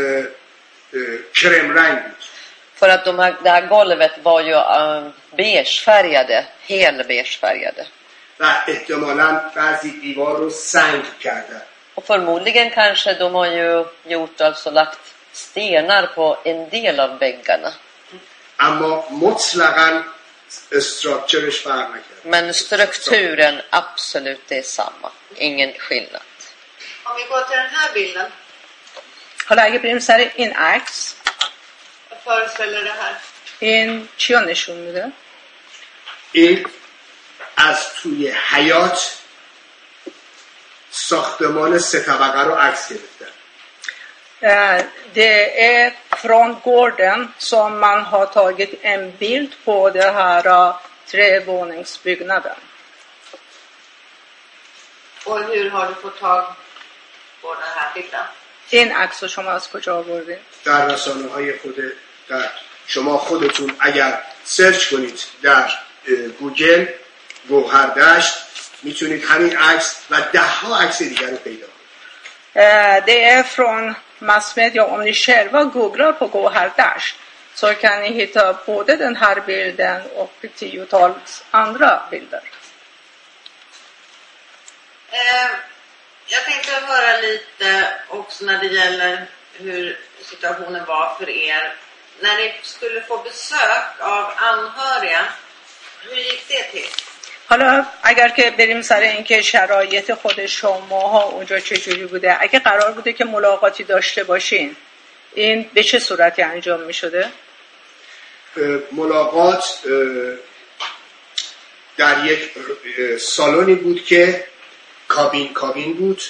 کرم رنگ بود. För att det här golvet var ju beigefärgade, helbeigefärgade. و احتمالاً بعضی دیوار رو سنگ کردن. Och förmodligen kanske de har ju gjort, alltså lagt stenar på en del av väggarna. اما مطلقاً استراکچرش فرق نکرد. Men strukturen absolut är samma. Ingen skillnad. Om vi går till den här bilden. حالا اگه بریم سر این عکس، Vad föreställer det här? این چی رو نشون میده؟ این از توی حیات ساختمان 3 طبقه رو عکس گرفتن. Det är från gården som man har tagit en bild på det här trevåningsbyggnaden. Och hur har du fått tag på den här bilden? این عکس رو شما از کجا آوردید؟ در رسانه‌های در شما خودتون اگر سرچ کنید در گوگل گوهردشت میتونید همین عکس و 10 عکس دیگر رو پیدا کنید. Det är från massmedia. Om ni själva googlar på Gohardasht så kan ni hitta både den här bilden och 10-tals andra bilder. Jag tänkte höra lite också när det gäller hur situationen var för er. När ni skulle få besök av anhöriga, hur gick det till? حالا اگر که بریم سر اینکه شرایط خود شماها اونجا چجوری بوده، اگه قرار بوده که ملاقاتی داشته باشین، این به چه صورتی انجام می شده؟ ملاقات در یک سالونی بود که کابین بود.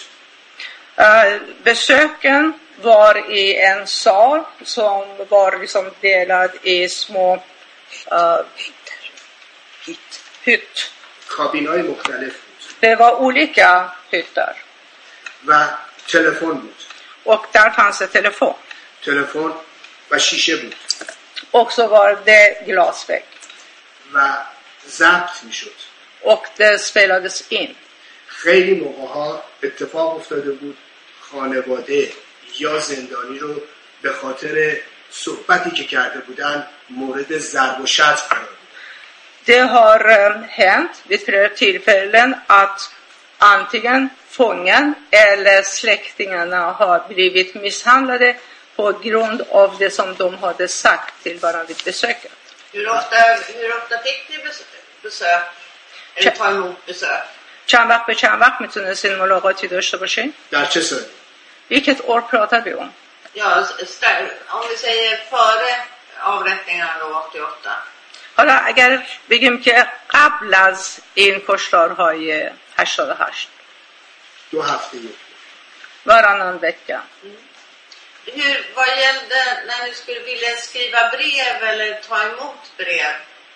Besöken var i en sal som var liksom delad i små hytt. کابین‌های مختلف بود Det var olika hytter. و تلفن بود. Och där fanns det telefon. تلفن و شیشه بود Och så var det glasvägg. و ضبط میشد. Och det spelades in. خیلی موقع‌ها اتفاق افتاده بود خانواده یا زندانی رو به خاطر صحبتی که کرده بودن مورد ضرب و شتم قرار داد. Det har hänt vid flera tillfällen att antingen fången eller släktingarna har blivit misshandlade på grund av det som de hade sagt till varandra vid besöket. Hur ofta fick ni besök? Eller ta emot besök? چند وقت به چند وقت میتونستین ملاقاتی داشته باشین؟ در چه سالی؟ Vilket år pratar vi om? Ja, om vi säger före avrättningarna då 88. حالا اگر بگیم که قبل از این کشتارهای 88 2 هفته یک varannan vecka. Vad gällde när ni skulle vilja skriva brev eller ta emot brev?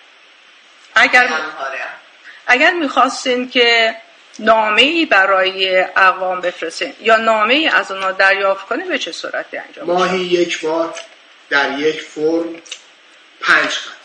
اگر میخواستین که نامه‌ای برای اقوام بفرستین یا نامه‌ای از اونا دریافت کنین به چه صورتی انجام میشه؟ ماهی یک بار در یک فرم 5 خط.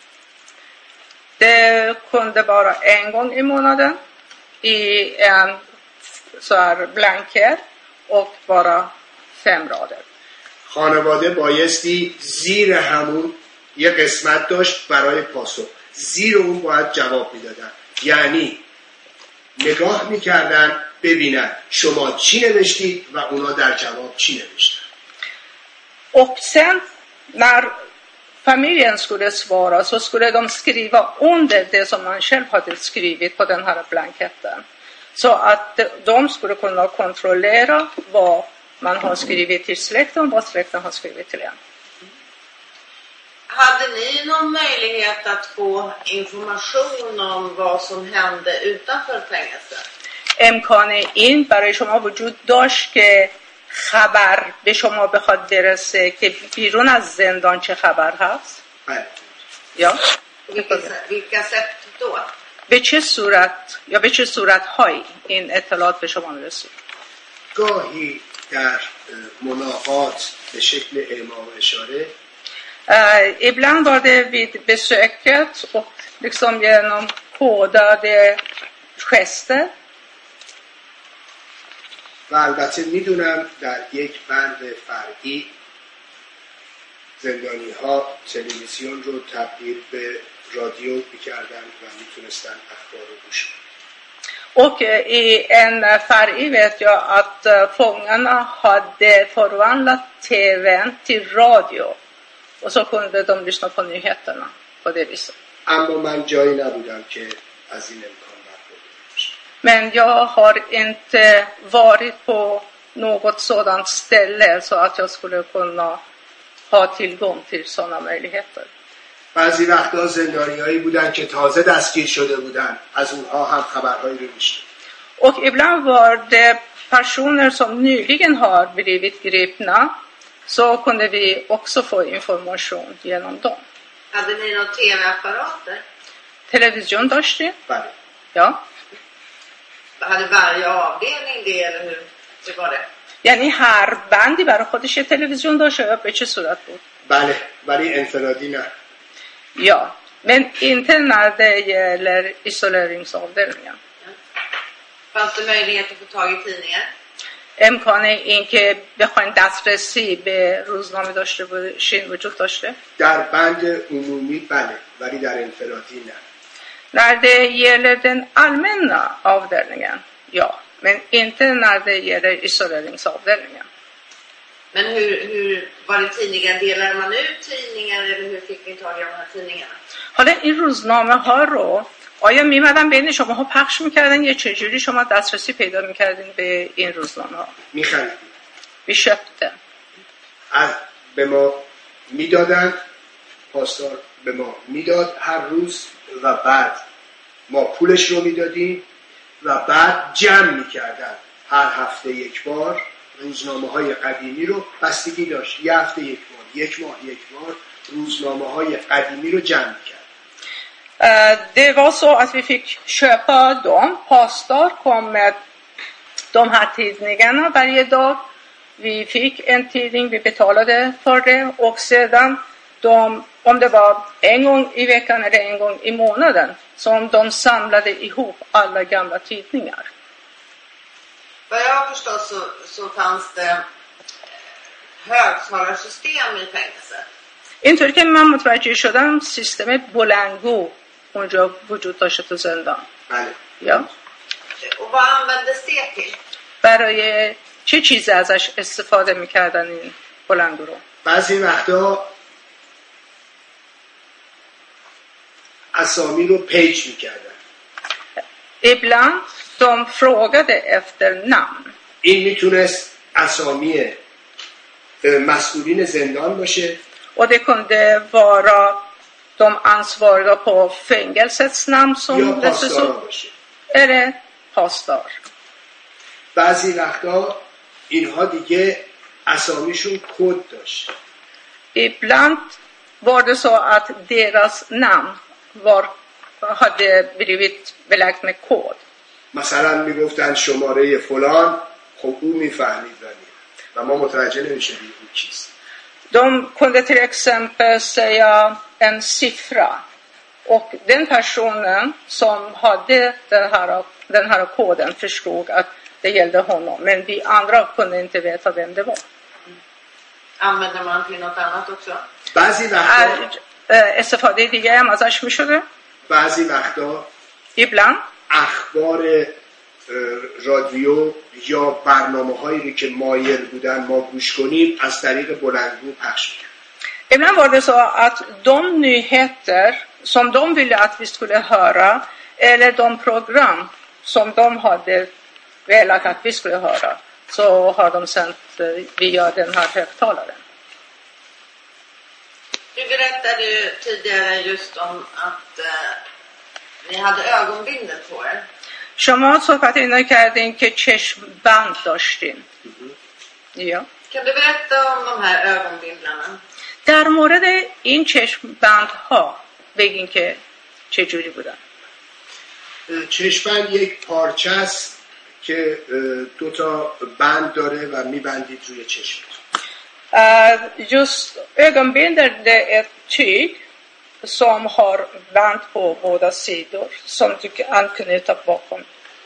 Det kunde vara en gång i månaden i en så här blankett och bara 5 rader. خانواده بایستی زیر همون یه قسمت داشت برای پاسخ. زیر اون باید جواب میدادن. یعنی نگاه میکردن ببینن شما چی نوشتید و اونا در جواب چی نوشتن. Och sen när familjen skulle svara så skulle de skriva under det som man själv hade skrivit på den här blanketten. Så att de skulle kunna kontrollera vad man har skrivit till släkten och vad släkten har skrivit till en. Hade ni någon möjlighet att få information om vad som hände utanför fängelset? امکان این برای شما وجود داشت که خبر به شما بخواد برسه که بیرون از زندان چه خبر هست؟ بله. یا؟ Vilka sätt då? به چه صورت یا به چه صورت‌هایی این اطلاعات به شما میرسید؟ گاهی در ملاقات به شکل اعما و اشاره. Ibland var det vid besöket och liksom genom kodade gester. و البته میدونم در یک بند فرعی زندانی ها تلویزیون رو تبدیل به رادیو میکردن و میتونستن اخبار رو گوش کنن. Och i en färg vet jag att fångarna hade förvandlat tvn till radio. Och så kunde de lyssna på nyheterna på det viset. اما من جایی نبودم که از این امکان برخوردار باشم. Men jag har inte varit på något sådant ställe så att jag skulle kunna ha tillgång till sådana möjligheter. بعضی وقتا زندانیایی بودن که تازه دستگیر شده بودن، از اونها هم خبرهایی رو میشنید. Och ibland var det personer som nyligen har blivit gripna, så kunde vi också få information genom dem. Hade ni några tv-apparater? Television داشتیم؟ بله. Ja. Hade varje avdelning det eller hur var det? یعنی هر بندی برای خودش تلویزیون داشت یا به چه صورت بود؟ بله، ولی انفرادی نه. Ja, men inte när det gäller isoleringsavdelningen. Fanns det möjlighet att få tag i tidningar? امکان این که بخواین دسترسی به روزنامه داشته باشین وجود داشته؟ در بند عمومی بله، ولی در انفرادی نه. När det gäller den allmänna avdelningen, ja. Men inte när det gäller isoleringsavdelningen. Men hur var det tidningar? Delade man ut tidningar eller hur fick ni tag i de här tidningarna? حالا این روزنامه ها رو آیا میمدن بین شما ها پخش میکردن یا چجوری شما دسترسی پیدا میکردین به این روزنامه ها؟ میخریدیم. بیشتر. به ما میدادن، پاسدار به ما میداد هر روز و بعد ما پولش رو میدادیم و بعد جمع میکردن هر هفته یک بار روزنامه های قدیمی رو. بستگی داشت، یه هفته یک بار، یک ماه یک بار روزنامه های قدیمی رو جمع میکرد. Det var så att vi fick köpa dem. Pastor kom med de här tidningarna varje dag. Vi fick en tidning, vi betalade för det. Och sedan, om det var en gång i veckan eller en gång i månaden, som de samlade ihop alla gamla tidningar. Vad jag har förstått så fanns det högtalarsystem i fängelset. اینطور که من متوجه شدم سیستم بلندگو اونجا وجود داشته تو زندان. بله. یا؟ Och vad användes det till? برای چه چیزی ازش استفاده میکردن این بلندگو رو؟ بعضی وقتا اسامی رو پیج میکردن. Ibland de frågade efter namn. این میتونست اسامی مسئولین زندان باشه. Och det kunde vara de ansvariga på fängelsets namn som lästes upp. Eller pastor. بعضی وقتا اینها دیگه اسامیشون کد داشت. Ibland var det så att deras namn hade blivit belagt med kod. مثلا میگفتن شماره فلان، خب اون میفهمید و ما متوجه نمیشدیم اون کیست. De kunde till exempel säga en siffra och den personen som hade den här koden förstod att det gällde honom, men vi andra kunde inte veta vem det var. Använder man till något annat också? بعضی وقتا استفاده دیگه هم ازش میشده. بعضی وقتا ibland اخبار رادیو یا برنامه‌هایی که مایل بودن ما گوش کنیم از طریق بلندگو پخش می‌کرد. Ibland var det så att de nyheter som de ville att vi skulle höra eller de program som de hade velat att vi skulle höra, så har de sänt via den här högtalaren. Du berättade ju tidigare just om att ni hade ögonbindel på er. شما صحبت اینا کردین که چشم بند داشتین. یا. Kan du berätta om de här ögonbindlarna? در مورد این چشم بند ها بگین که چه جوری بودن. چشم بند یک پارچه است که دو تا بند داره و میبندید روی چشم. Just ögonbindel, det är ett tyg som har band på båda sidor som du kan knyta bakom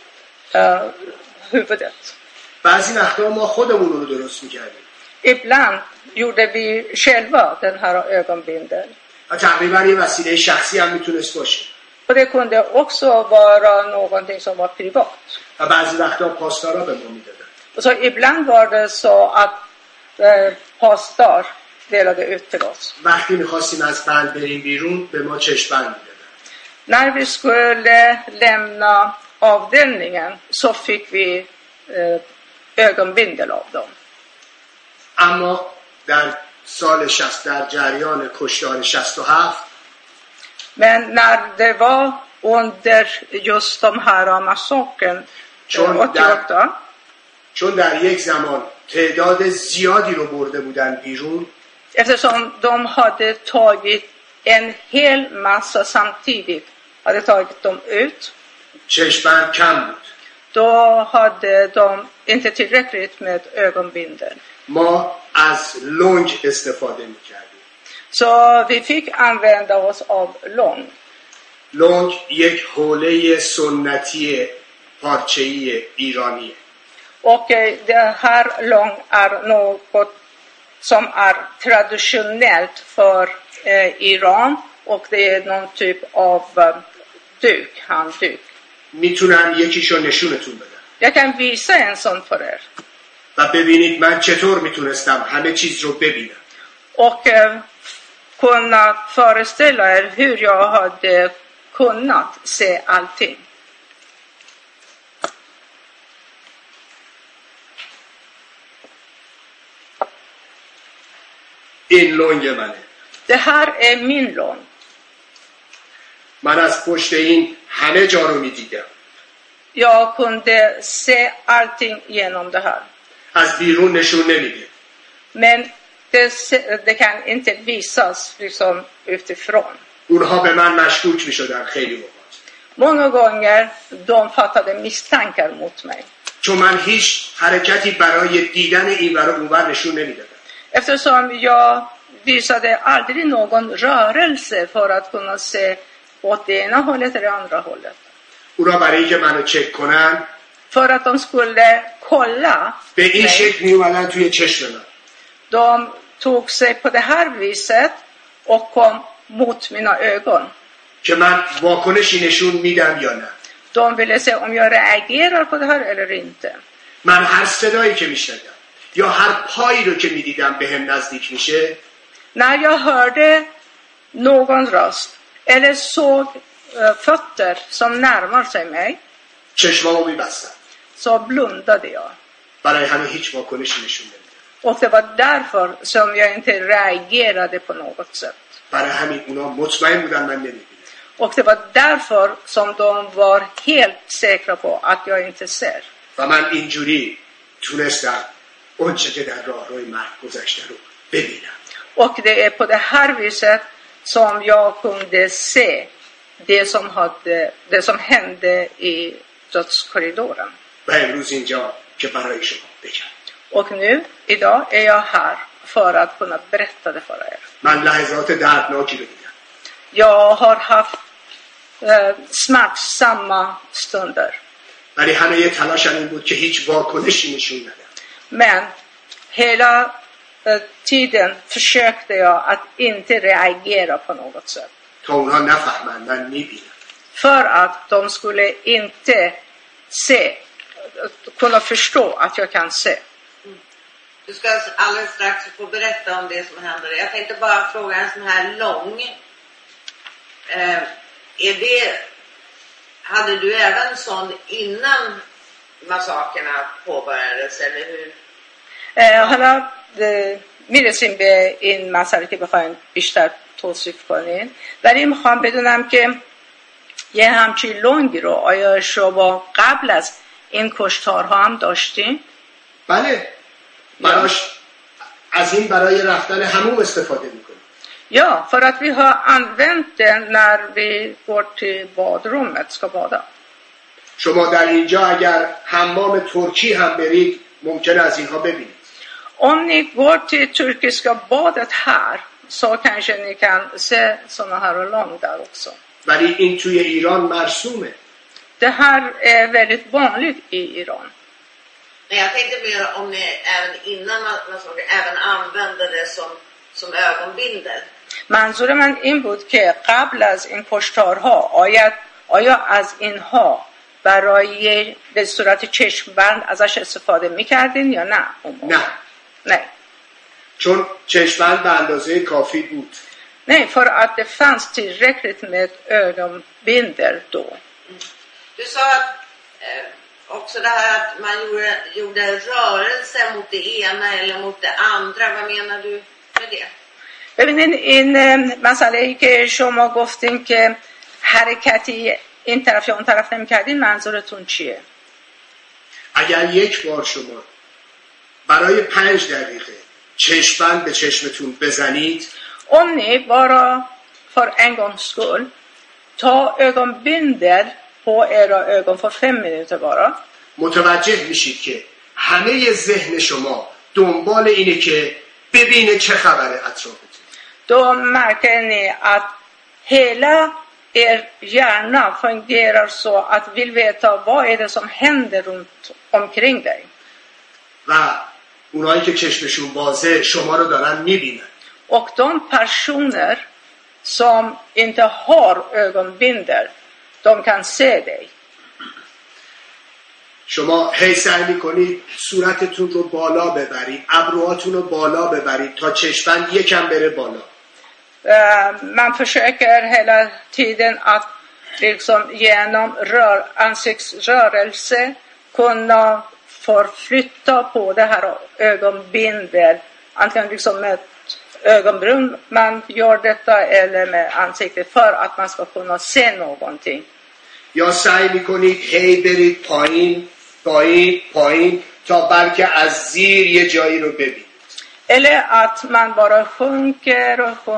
huvudet. بعضی وقتا ما خودمون رو درست میکردیم. Ibland gjorde vi själva den här ögonbindeln. تقریبا یه وسیله شخصی هم میتونست باشه. Och det kunde också vara någonting som var privat. و بعضی وقتا پاسدارا به ما میدادن. Så ibland var det så att pastor delade ut till oss. وقتی میخواستیم از بند بریم بیرون به ما چشم بند میدادن. När vi skulle lämna avdelningen så fick vi ögonbindel av dem. اما در سال 60 در جریان کشتار 67 Men när det var under just de här massakern 88, چون در یک زمان تعداد زیادی رو برده بودن بیرون، eftersom de hade tagit en hel massa samtidigt, hade tagit dem ut, چشم‌بند کم بود. då hade de inte tillräckligt med ögonbindel. ما از لنگ استفاده می‌کردیم. Så vi fick använda oss av lång. لنگ یک حوله سنتی پارچه‌ای ایرانیه. Och det här lång är något som är traditionellt för Iran, och det är någon typ av duk, handduk. میتونم یکیشو نشونتون بدم. Jag kan visa en sån för er. و ببینید من چطور میتونستم همه چیز رو ببینم. Och kunna föreställa er hur jag hade kunnat se allting. این لنگ منه. Det här är min lång. من از پشت این همه جا رو میدیدم. Jag kunde se allting genom det här. از بیرون نشون نمیده. Men det kan inte visas liksom utifrån. اونها به من مشکوک میشدن خیلی موقع. Många gånger de fattade misstankar mot mig. چون من هیچ حرکتی برای دیدن این ور و اون ور نشون نمیدادم. Eftersom jag visade aldrig någon rörelse för att kunna se åt det ena hållet eller det andra hållet. اونا برای اینکه منو چک کنن För att de skulle kolla به این mig, شکل میومدن توی چشم من. de tog sig på det här viset och kom mot mina ögon. که من واکنشی نشون میدم یا نه. De ville se om jag reagerar på det här eller inte. من هر صدایی که میشنیدم یا هر پایی رو که میدیدم به هم نزدیک میشه، När jag hörde någon röst eller såg fötter som närmar sig mig, چشمامو میبستم. så blundade jag. برای همه هیچ واکنشی نشون نمیدم. Och det var därför som jag inte reagerade på något sätt. برای همین اونا مطمئن بودن من نمیبینم. Och det var därför som de var helt säkra på att jag inte ser. و من اینجوری تونستم اون چه که در راهروی مرگ گذشته رو ببینم. Och det är på det här viset som jag kunde se det som hände i dödskorridoren. و امروز اینجا که برای شما بگم. Och nu, idag, är jag här för att kunna berätta det för er. من لحظات دردناکی رو دیدم. Jag har haft smärtsamma stunder. ولی همه یه تلاشم این بود که هیچ واکنشی نشون ندم. Men hela tiden försökte jag att inte reagera på något sätt. تا اونها نفهمن من میبینم. För att de skulle inte kunna förstå att jag kan se. Du ska alldeles strax få berätta om det som händer. Jag tänkte bara fråga en sån här lång. Hade du även sån innan massakerna påbörjades eller hur? حالا میرسیم به این مسئله که بخوایم بیشتر توصیف کنین، ولی میخوام بدونم که یه همچین لنگی رو آیا شما قبل از این کشتارها هم داشتین؟ بله. براش از این برای رفتن حموم استفاده میکنیم. Ja, för att vi har använt den när vi går till badrummet, ska bada. شما در اینجا اگر حمام ترکی هم برید ممکنه از اینها ببینید. Om ni går till turkiska badet här så kanske ni kan se såna här lång där också. ولی این توی ایران مرسومه. Det här är väldigt vanligt i Iran. Men jag tänkte mer om ni även innan massaker även använde det som ögonbindel. منظور من این بود که قبل از این کشتارها آیا از اینها برای به صورت چشمبند ازش استفاده میکردین یا نه؟ نه. چون چشمبند به اندازه کافی بود. Nej, för att det fanns tillräckligt med ögonbindel då. Du sa att också det här att man gjorde rörelse mot det ena eller mot det andra. Vad menar du med det? ببینین این مسئله ای که شما گفتین که حرکتی این طرف یا اون طرف نمی کردین منظورتون چیه؟ اگر یک بار شما برای 5 دقیقه چشمبند به چشمتون بزنید، Om ni bara för en gångs skull ta ögonbindel på era ögon för 5 minuter bara, متوجه میشید که همه ذهن شما دنبال اینه که ببینه چه خبره اطرافتون. Då märker ni att hela er hjärna fungerar så att vill veta vad är det som händer runt omkring dig. و اونایی که چشمشون بازه شما رو دارن میبینن. Och de personer som inte har ögonbindel, de kan se dig. شما هی سعی میکنید صورتتون رو بالا ببرید، ابروهاتون رو بالا bebärید تا چشمبند یکم بره بالا. Man försöker hela tiden att liksom genom ansiktsrörelse kunna förflytta på det här ögonbindel. Antingen liksom med ögonbryn man gör detta eller med ansiktet för att man ska kunna se någonting. یا سعی میکنید هی برید پایین تا بلکه از زیر یه جایی رو ببینید. Eller att man bara sjunker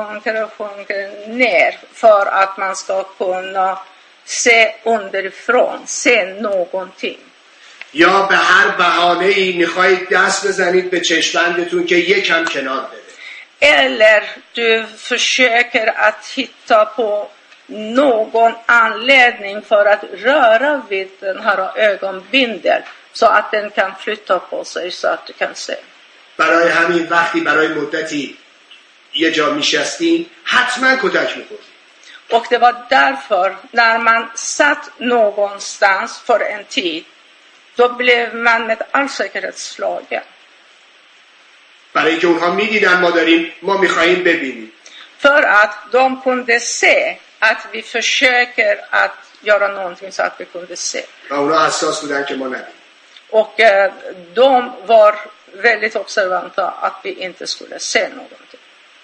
ner för att man ska kunna se underifrån, se någonting. یا به هر بهانه‌ای میخواید دست بزنید به چشم‌بندتون که یکم کنار بده. Eller du försöker att hitta på någon anledning för att röra vid den här ögonbindeln så att den kan flytta på sig så att du kan se. برای همین وقتی برای مدتی یه جا میشستین حتما کتک می‌خورید. Och det var därför när man satt någonstans för en tid då blev man med all säkerhet slagen. برای اینکه اونها میدیدن ما میخواهیم ببینیم. För att de kunde se att vi försöker att göra någonting så att vi kunde se. و اونها حساس بودن که ما نبینیم. Och de var väldigt observanta att vi inte skulle se någonting.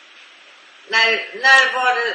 När var det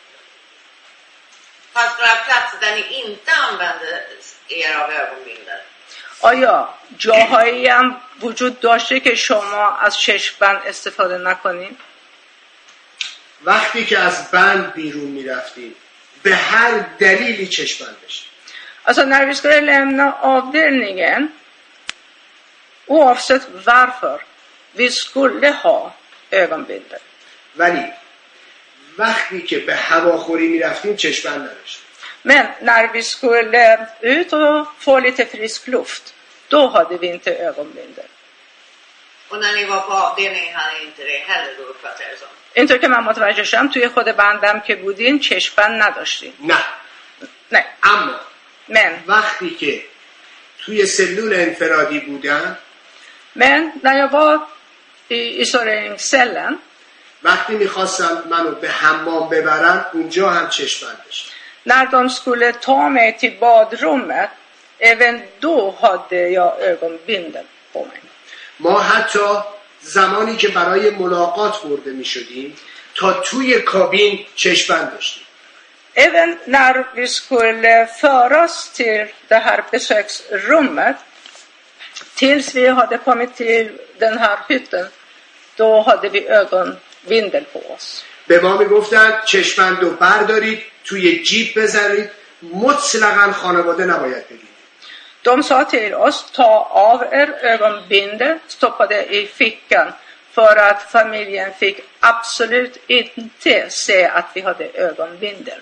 fanns några platser där ni inte använde er av ögonbindel؟ آیا جاهایی هم وجود داشته که شما از چشم‌بند استفاده نکنید؟ وقتی که از بند بیرون میرفتیم به هر دلیلی چشم‌بند بشیم. Alltså när vi skulle lämna avdelningen, oavsett varför, vi skulle ha ögonbindel. ولی وقتی که به هواخوری میرفتیم چشم‌بند نداشتیم. Men när vi skulle ut och få lite frisk luft, då hade vi inte ögonbindel. Och när ni var på avdelningen hade ni inte det heller, då uppfattar jag det som. اینطور که من متوجه شدم توی خود بندم که بودین چشم‌بند نداشتین. نه. اما Men وقتی که توی سلول انفرادی بودن، men när jag var i isoleringscellen, وقتی میخواستم منو به حمام ببرن اونجا هم چشم‌بند داشتم. när de skulle ta mig till badrummet, även då hade jag ögonbindel på mig. ما حتی زمانی که برای ملاقات برده میشدیم تا توی کابین چشم‌بند داشتیم. Även när vi skulle föras till det här besöksrummet, tills vi hade kommit till den här hytten, då hade vi ögonbindel på oss. به ما میگفتن چشم‌بند رو بردارید توی جیب بذارید، مطلقاً خانواده نباید بگید. De sa till oss, ta av er ögonbindel, stoppa det i fickan, för att familjen fick absolut inte se att vi hade ögonbindel.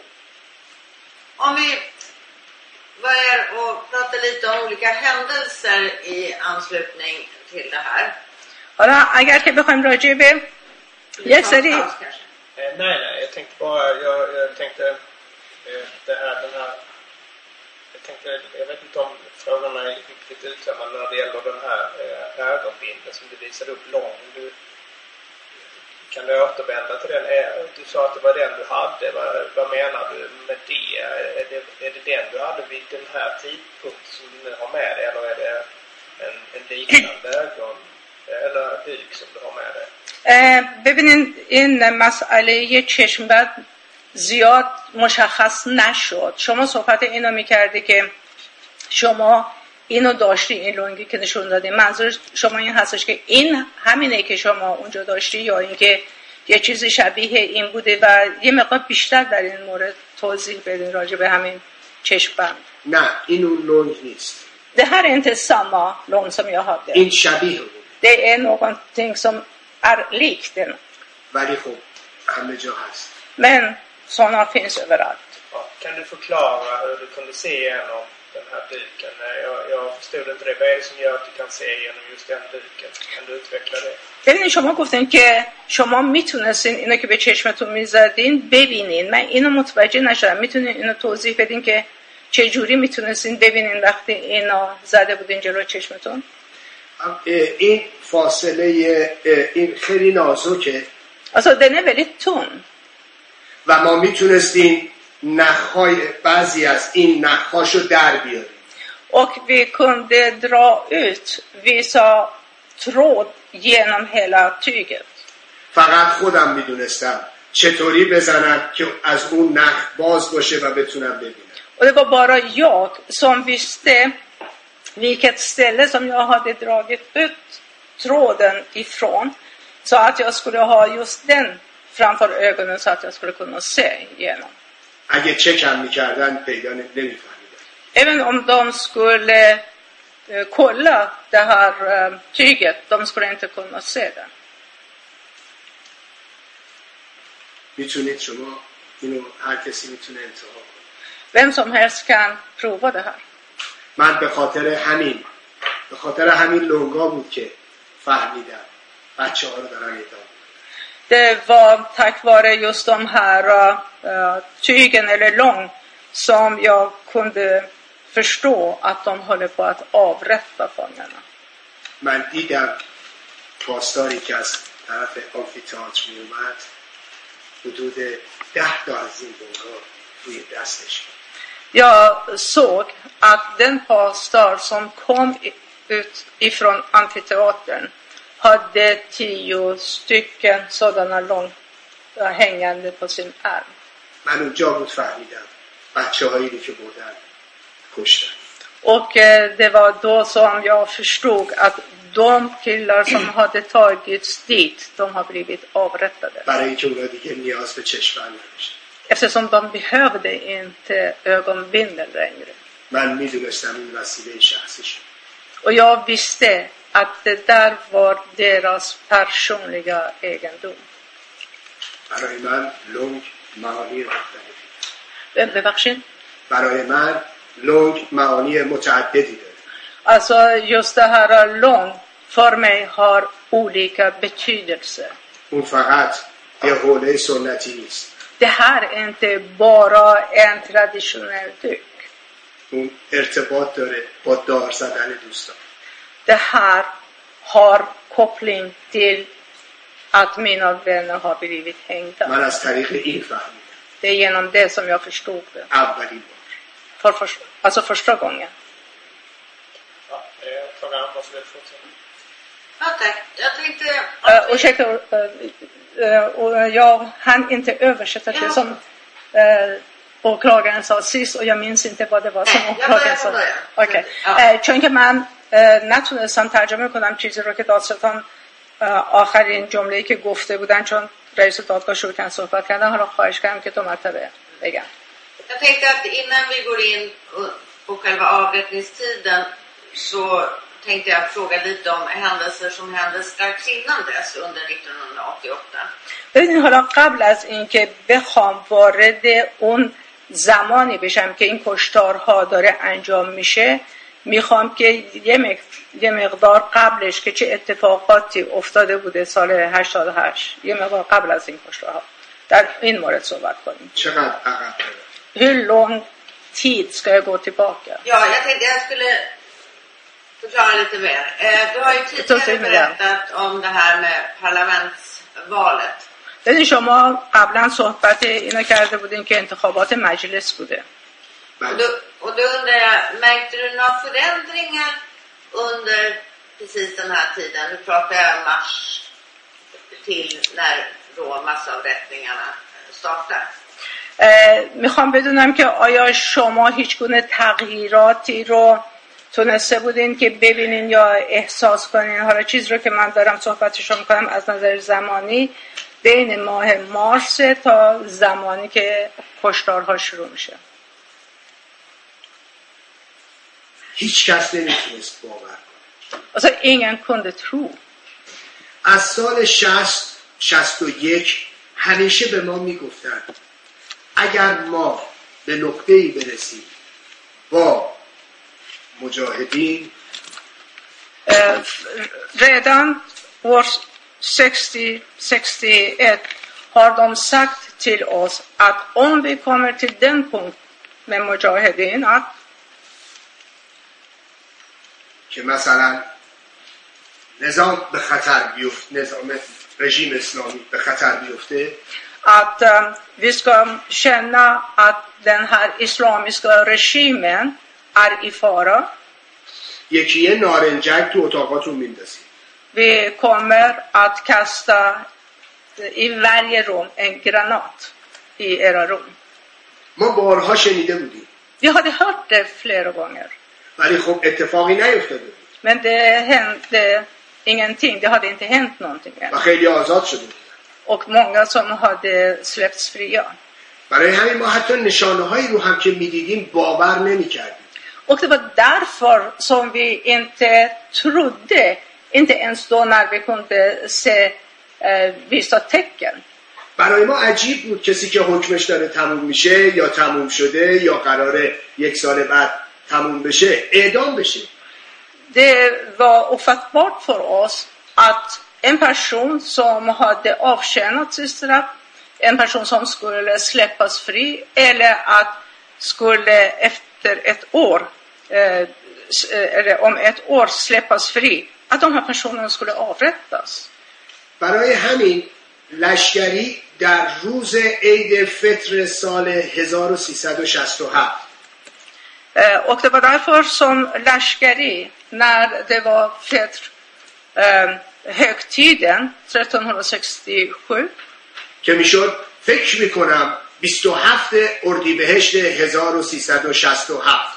Om vi börjar och prata lite om olika händelser i anslutning till det här. حالا اگر که بخوایم راجع به یک سری Nej, jag tänkte bara, jag tänkte det här, den här, jag vet inte om frågorna är riktigt uttömmande när det gäller den här ögonbindeln som du visade upp lång. Kan du återvända till den? Du sa att det var den du hade. Vad menar du med det? Är det den du hade vid den här tidpunkten som du nu har med dig? Eller är det en liknande ögon eller duk som du har med dig? ببینید این مسئله چشم‌بند زیاد مشخص نشد. شما صحبت اینو می‌کردی که شما اینو داشتی، این لنگی که نشون دادی، منظور شما این هستش که این همینه که شما اونجا داشتی یا اینکه یه چیزی شبیه این بوده و یه مقدار بیشتر در این مورد توضیح بدین راجع به همین چشم‌بند؟ نه، این اون لنگ نیست. Det här är inte samma lång som jag hade. این شبیه بود. Det är någonting som är likt den. ولی خب همه جا هست. Men sådana finns överallt. Ja, kan du förklara hur du kunde se igenom den här duken? Jag förstod inte det. Vad är det som gör att du kan se igenom just den duken? Kan du utveckla det? ببینید شما گفتین که شما میتونستین اینو که به چشمتون میزدین ببینین. من اینو متوجه نشدم. میتونین اینو توضیح بدین که چه جوری میتونستین ببینین وقتی اینو زده بودین جلو چشمتون؟ این فاصله این خیلی نازکه. Alltså den är väldigt tunn. و ما میتونستیم نخهای بعضی از این نخهاشو در بیاریم. Och vi kunde dra ut vissa tråd genom hela tyget. فقط خودم میدونستم چطوری بزنم که از اون نخ باز باشه و بتونم ببینم. Och det var bara jag som visste vilket ställe som jag hade dragit ut tråden ifrån. Så att jag skulle ha just den framför ögonen så att jag skulle kunna se igenom. اگه چک هم میکردن پیدا نمیفهمیدن. Även om de skulle kolla det här tyget, de skulle inte kunna se det. میتونید شما اینو هر کسی میتونه انتخاب کنه. Vem som helst kan prova det här. من به خاطر همین لونگا بود که فهمیدم بچه‌ها رو دارن اعدام. Det var tack vare just de här tygen eller lång som jag kunde förstå att de håller på att avrätta fångarna. من دیدم پاسداری که از طرف آمفی‌تئاتر می اومد حدود 10 تا از این لونگا روی دستش. Jag såg att den pastor som kom ut ifrån amfiteatern hade 10 stycken sådana lång hängande på sin arm. من اونجا بود فهمیدم بچه‌هایی رو که بردن کشتن. Och det var då som jag förstod att de killar som hade tagits dit, de har blivit avrättade. برای اینکه اونا دیگه نیاز به چشم‌بند نداشتن. Eftersom de behövde inte ögonbindel längre. من میدونستم این وسیله شخصیش. Och jag visste att det där var deras personliga egendom. برای من لونگ معانی Bevaksin? برای من لونگ معانی متعددی داره. Alltså just det här lång för mig har olika betydelser. اون فقط یه حوله سنتی نیست. Det här är inte bara en traditionell duk. اون ارتباط داره با دار زدن دوستان. Det här har koppling till att mina vänner har blivit hängda. من از طریق این فهمیدم. Det är genom det som jag förstod det. اولین بار. Alltså första gången. Ja, frågan måste vi fortsätta. Ja, tack. Jag tänkte... Ursäkta, och jag hann inte översätta det som åklagaren sa sist och jag minns inte vad det var som åklagaren sa. Okej. چون که من نتونستم ترجمه کنم چیزی رو که دادستان آخرین جمله‌ای که گفته بودن چون رئیس دادگاه شروع کردن صحبت کردن حالا خواهش کردم که 2 مرتبه بگم. Jag tänkte att innan vi går in på själva avrättningstiden så tänkte jag fråga lite om händelser som hände strax innan dess under 1988. ببینید حالا قبل از اینکه بخوام وارد اون زمانی بشم که این کشتارها داره انجام میشه میخوام که یه مقدار قبلش که چه اتفاقاتی افتاده بوده سال 88 یه مقدار قبل از این کشتارها در این مورد صحبت کنیم. چقدر عقب داره؟ Hur lång tid ska jag gå tillbaka? Ja, jag tänkte jag skulle förklara lite mer. Du har ju tidigare berättat om det här med parlamentsvalet. ببین شما قبلا صحبت اینو کرده بودین که انتخابات مجلس بوده. Och då undrar jag, märkte du några förändringar under precis den här tiden? Nu pratar jag mars till när då massavrättningarna startar. میخوام بدونم که آیا شما هیچ گونه تغییراتی رو تونسته بودین که ببینین یا احساس کنین؟ حالا چیز رو که من دارم صحبتشو میکنم از نظر زمانی بین ماه مارس تا زمانی که کشتارها شروع میشه. هیچ کس نمیتونست باور کنه. Alltså ingen kunde tro. از سال 61 همیشه به ما میگفتن اگر ما به نقطه‌ای برسیم با مجاهدین redan år 60-61 har de sagt till oss att om vi kommer till den punkt med mujahedin att که مثلا نظام به خطر بیفته، نظام رژیم اسلامی به خطر بیفته، att vi ska känna att den här islamiska regimen är i fara. یکی نارنجک تو اتاقاتون میندازید. Vi kommer att kasta i varje rum en granat i era rum. ما بارها شنیده بودیم. Vi hade hört det flera gånger. ولی خب اتفاقی نیفتاده بود. Men det hände ingenting. Det hade inte hänt någonting än. و خیلی آزاد شده بودن. Och många som hade släppts fria. برای همین ما حتی نشانه‌هایی رو هم که می‌دیدیم باور نمی‌کردیم. Och det var därför som vi inte trodde, inte ens då när vi kunde se vissa tecken. برای ما عجیب بود کسی که حکمش داره تموم میشه یا تموم شده یا قراره 1 سال بعد تموم بشه اعدام بشه. Det var ofattbart för oss att en person som hade avtjänat sitt straff, en person som skulle släppas fri eller att skulle efter ett år eller om ett år släppas fri, att de här personerna skulle avrättas. برای همین لشکری در روز عید فطر سال 1367 och det var därför som Lashkari, när det var Fitr högtiden 1367, که میشد فکر میکنم 27 اردیبهشت 1367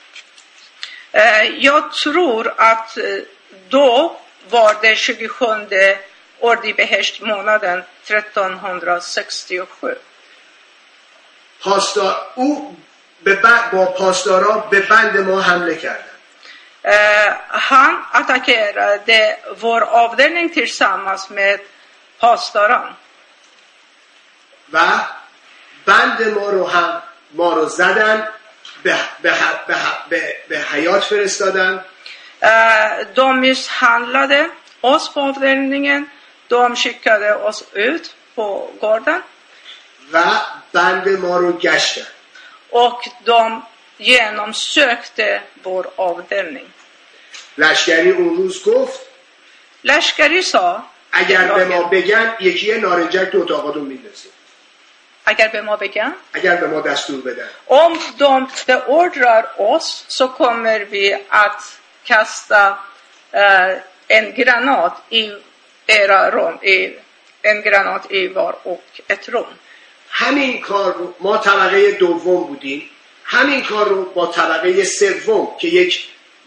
jag tror att då var det 27 Ordibehesht månaden 1367. او با پاسدارا به بند ما حمله کردن. Han attackerade vår avdelning tillsammans med pastoran. و بند ما رو زدن به حیات فرستادن. De misshandlade oss på avdelningen. De skickade oss ut på gården. و بند ما رو گشتن. Och de genomsökte vår avdelning. لشکری اون روز گفت Lashkari sa اگر به ما بگن یکی نارنجک تو اتاقاتون میندازیم. اگر به ما بگن اگر به ما دستور بدن. Om de beordrar oss så kommer vi att kasta en granat i era rum, en granat i var och ett rum. همین کار رو ما طبقه دوم بودیم. همین کار رو با طبقه سوم که یک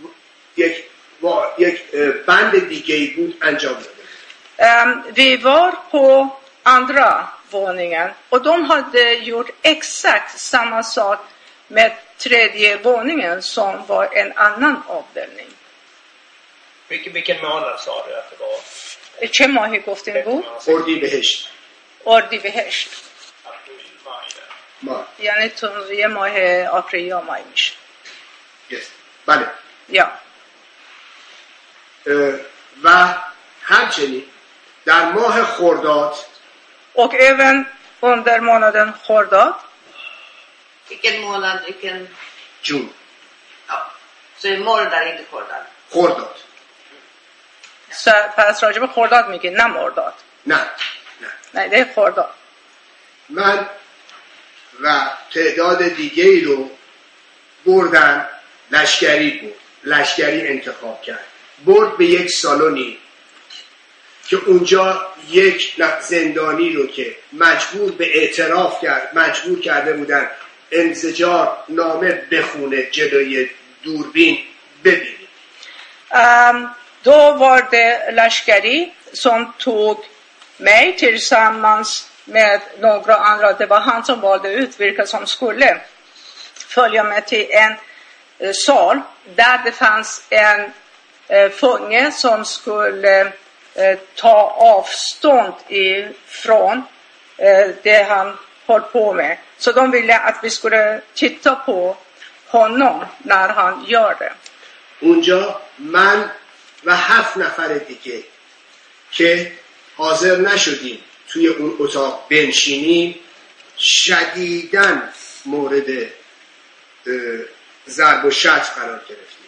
بند دیگه‌ای بود انجام دادیم. Vi var på andra våningen och de hade gjort exakt samma sak med tredje våningen som var en annan avdelning. Vilken månad sa du att det var? چه ماهی گفتین بود؟ اردیبهشت. اردیبهشت. Maj. یعنی توی ماه آپریل یا مای میشه. بله. Ja. و همچنین در ماه خرداد Och även under månaden Khordad. Vilken månad, vilken... جون. Ja. Så imorgon där inte Khordad. خرداد. Så پس راجب Khordad میگه نه مرداد. نه. Nej, det är Khordad. من و تعداد دیگه‌ای رو بردن. لشکری بود. لشکری انتخاب کرد. برد به یک سالونی که اونجا یک زندانی رو که مجبور به اعتراف مجبور کرده بودن انزجار نامه بخونه جلوی دوربین ببینید. Då var det Lashkari som tog mig tillsammans med några andra. Det var han som valde ut vilka som skulle följa med till en sal där det fanns en fånge som skulle ta avstånd ifrån det han höll på med. Så de ville att vi skulle titta på honom när han gör det. اونجا من و 7 نفر دیگه که حاضر نشدیم توی اون اتاق بنشینیم شدیداً مورد ضرب و شتم قرار گرفتیم.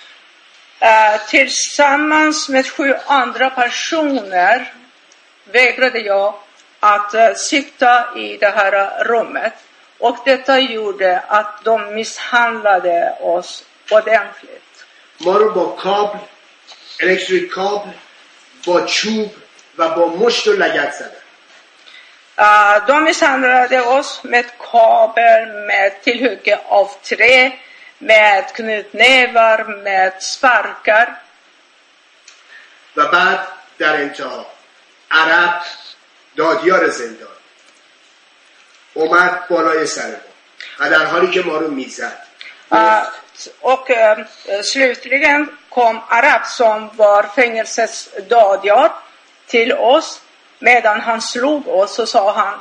Tillsammans med 7 andra personer vägrade jag att sitta i det här rummet. Och detta gjorde att de misshandlade oss ordentligt. ما رو با کابل، الکتریک کابل، با چوب و با مشت و لگد زدن. De misshandlade oss med kabel, med tillhygge av trä, med knutnävar, med sparkar. و بعد در انتها عرب دادیار زندان اومد بالای سر ما و در حالی که ما رو میزد och slutligen kom Arab som var fängelsets dadjar till oss. Medan han slog oss så sa han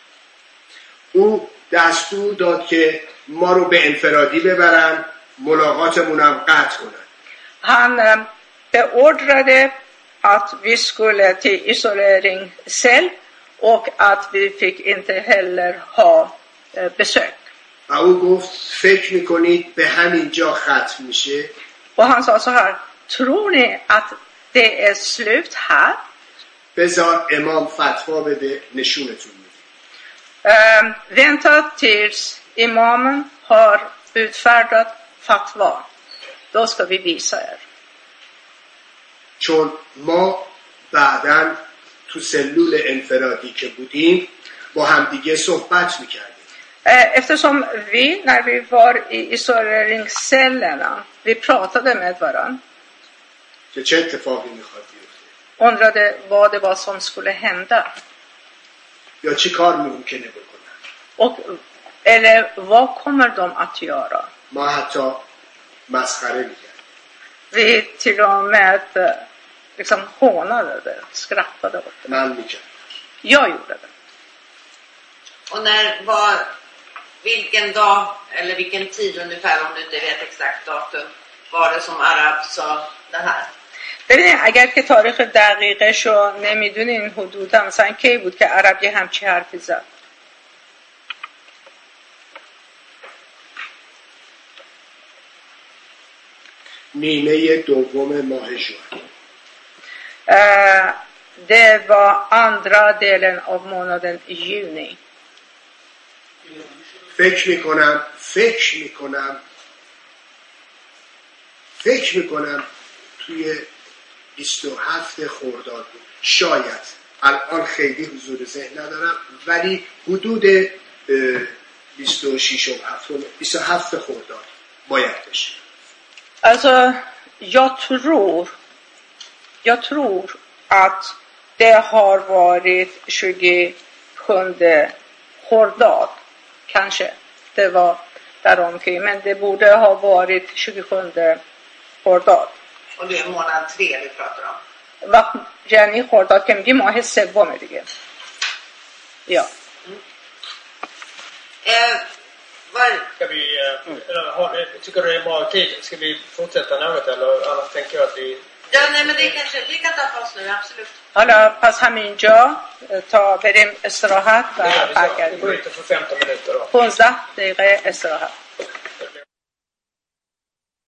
او دستور داد که ما رو به انفرادی ببرن ملاقاتمونم قطع کنن. Han beordrade att vi skulle till isoleringscell och att vi fick inte heller ha besök. و او گفت فکر میکنید به همین جا ختم میشه؟ Och han sa så här, tror ni att det är slut här? بذار امام فتوا بده نشونتون میده. Vänta tills imamen har utfärdat fatwa. Då ska vi visa er. چون ما بعداً تو سلول انفرادی که بودیم با همدیگه صحبت میکردیم. Eftersom vi, när vi var i isoleringscellerna, vi pratade med varandra. که چه اتفاقی میخواد بیفته. Undrade vad det var som skulle hända. یا چی کار ممکنه بکنن. Och, eller vad kommer de att göra? ما حتی مسخره میکردیم. Vi till och med liksom hånade det, skrattade åt det. من میکردم. Jag gjorde det. Och när var, vilken dag eller vilken tid ungefär, om du inte vet exakt datum, var det som Arab sa det här? ببینید اگر که تاریخ دقیقش رو نمیدونین حدودا مثلا کی بود که عرب یه همچی حرفی زد؟ نیمه دوم ماه ژوئن. Det var andra delen av månaden juni. فکر میکنم توی 27 خرداد بود. شاید الان خیلی حضور ذهن ندارم ولی حدود 27 خرداد باید بشه. Alltså jag tror att det har varit 27 Khordad kanske. Det var däromkring, men det borde ha varit 27 Khordad. Och det är månad 3 vi pratar om. وقت یعنی خرداد که میگیم ماه سوم دیگه. Ja. Ska vi, tycker du det är bra tid? Ska vi fortsätta något eller annars tänker jag att vi... Ja, nej men det kanske, vi kan ta paus nu, absolut. حالا پس همینجا تا بریم استراحت و Vi går برگردیم. ut för 15 minuter då. 15 دقیقه استراحت.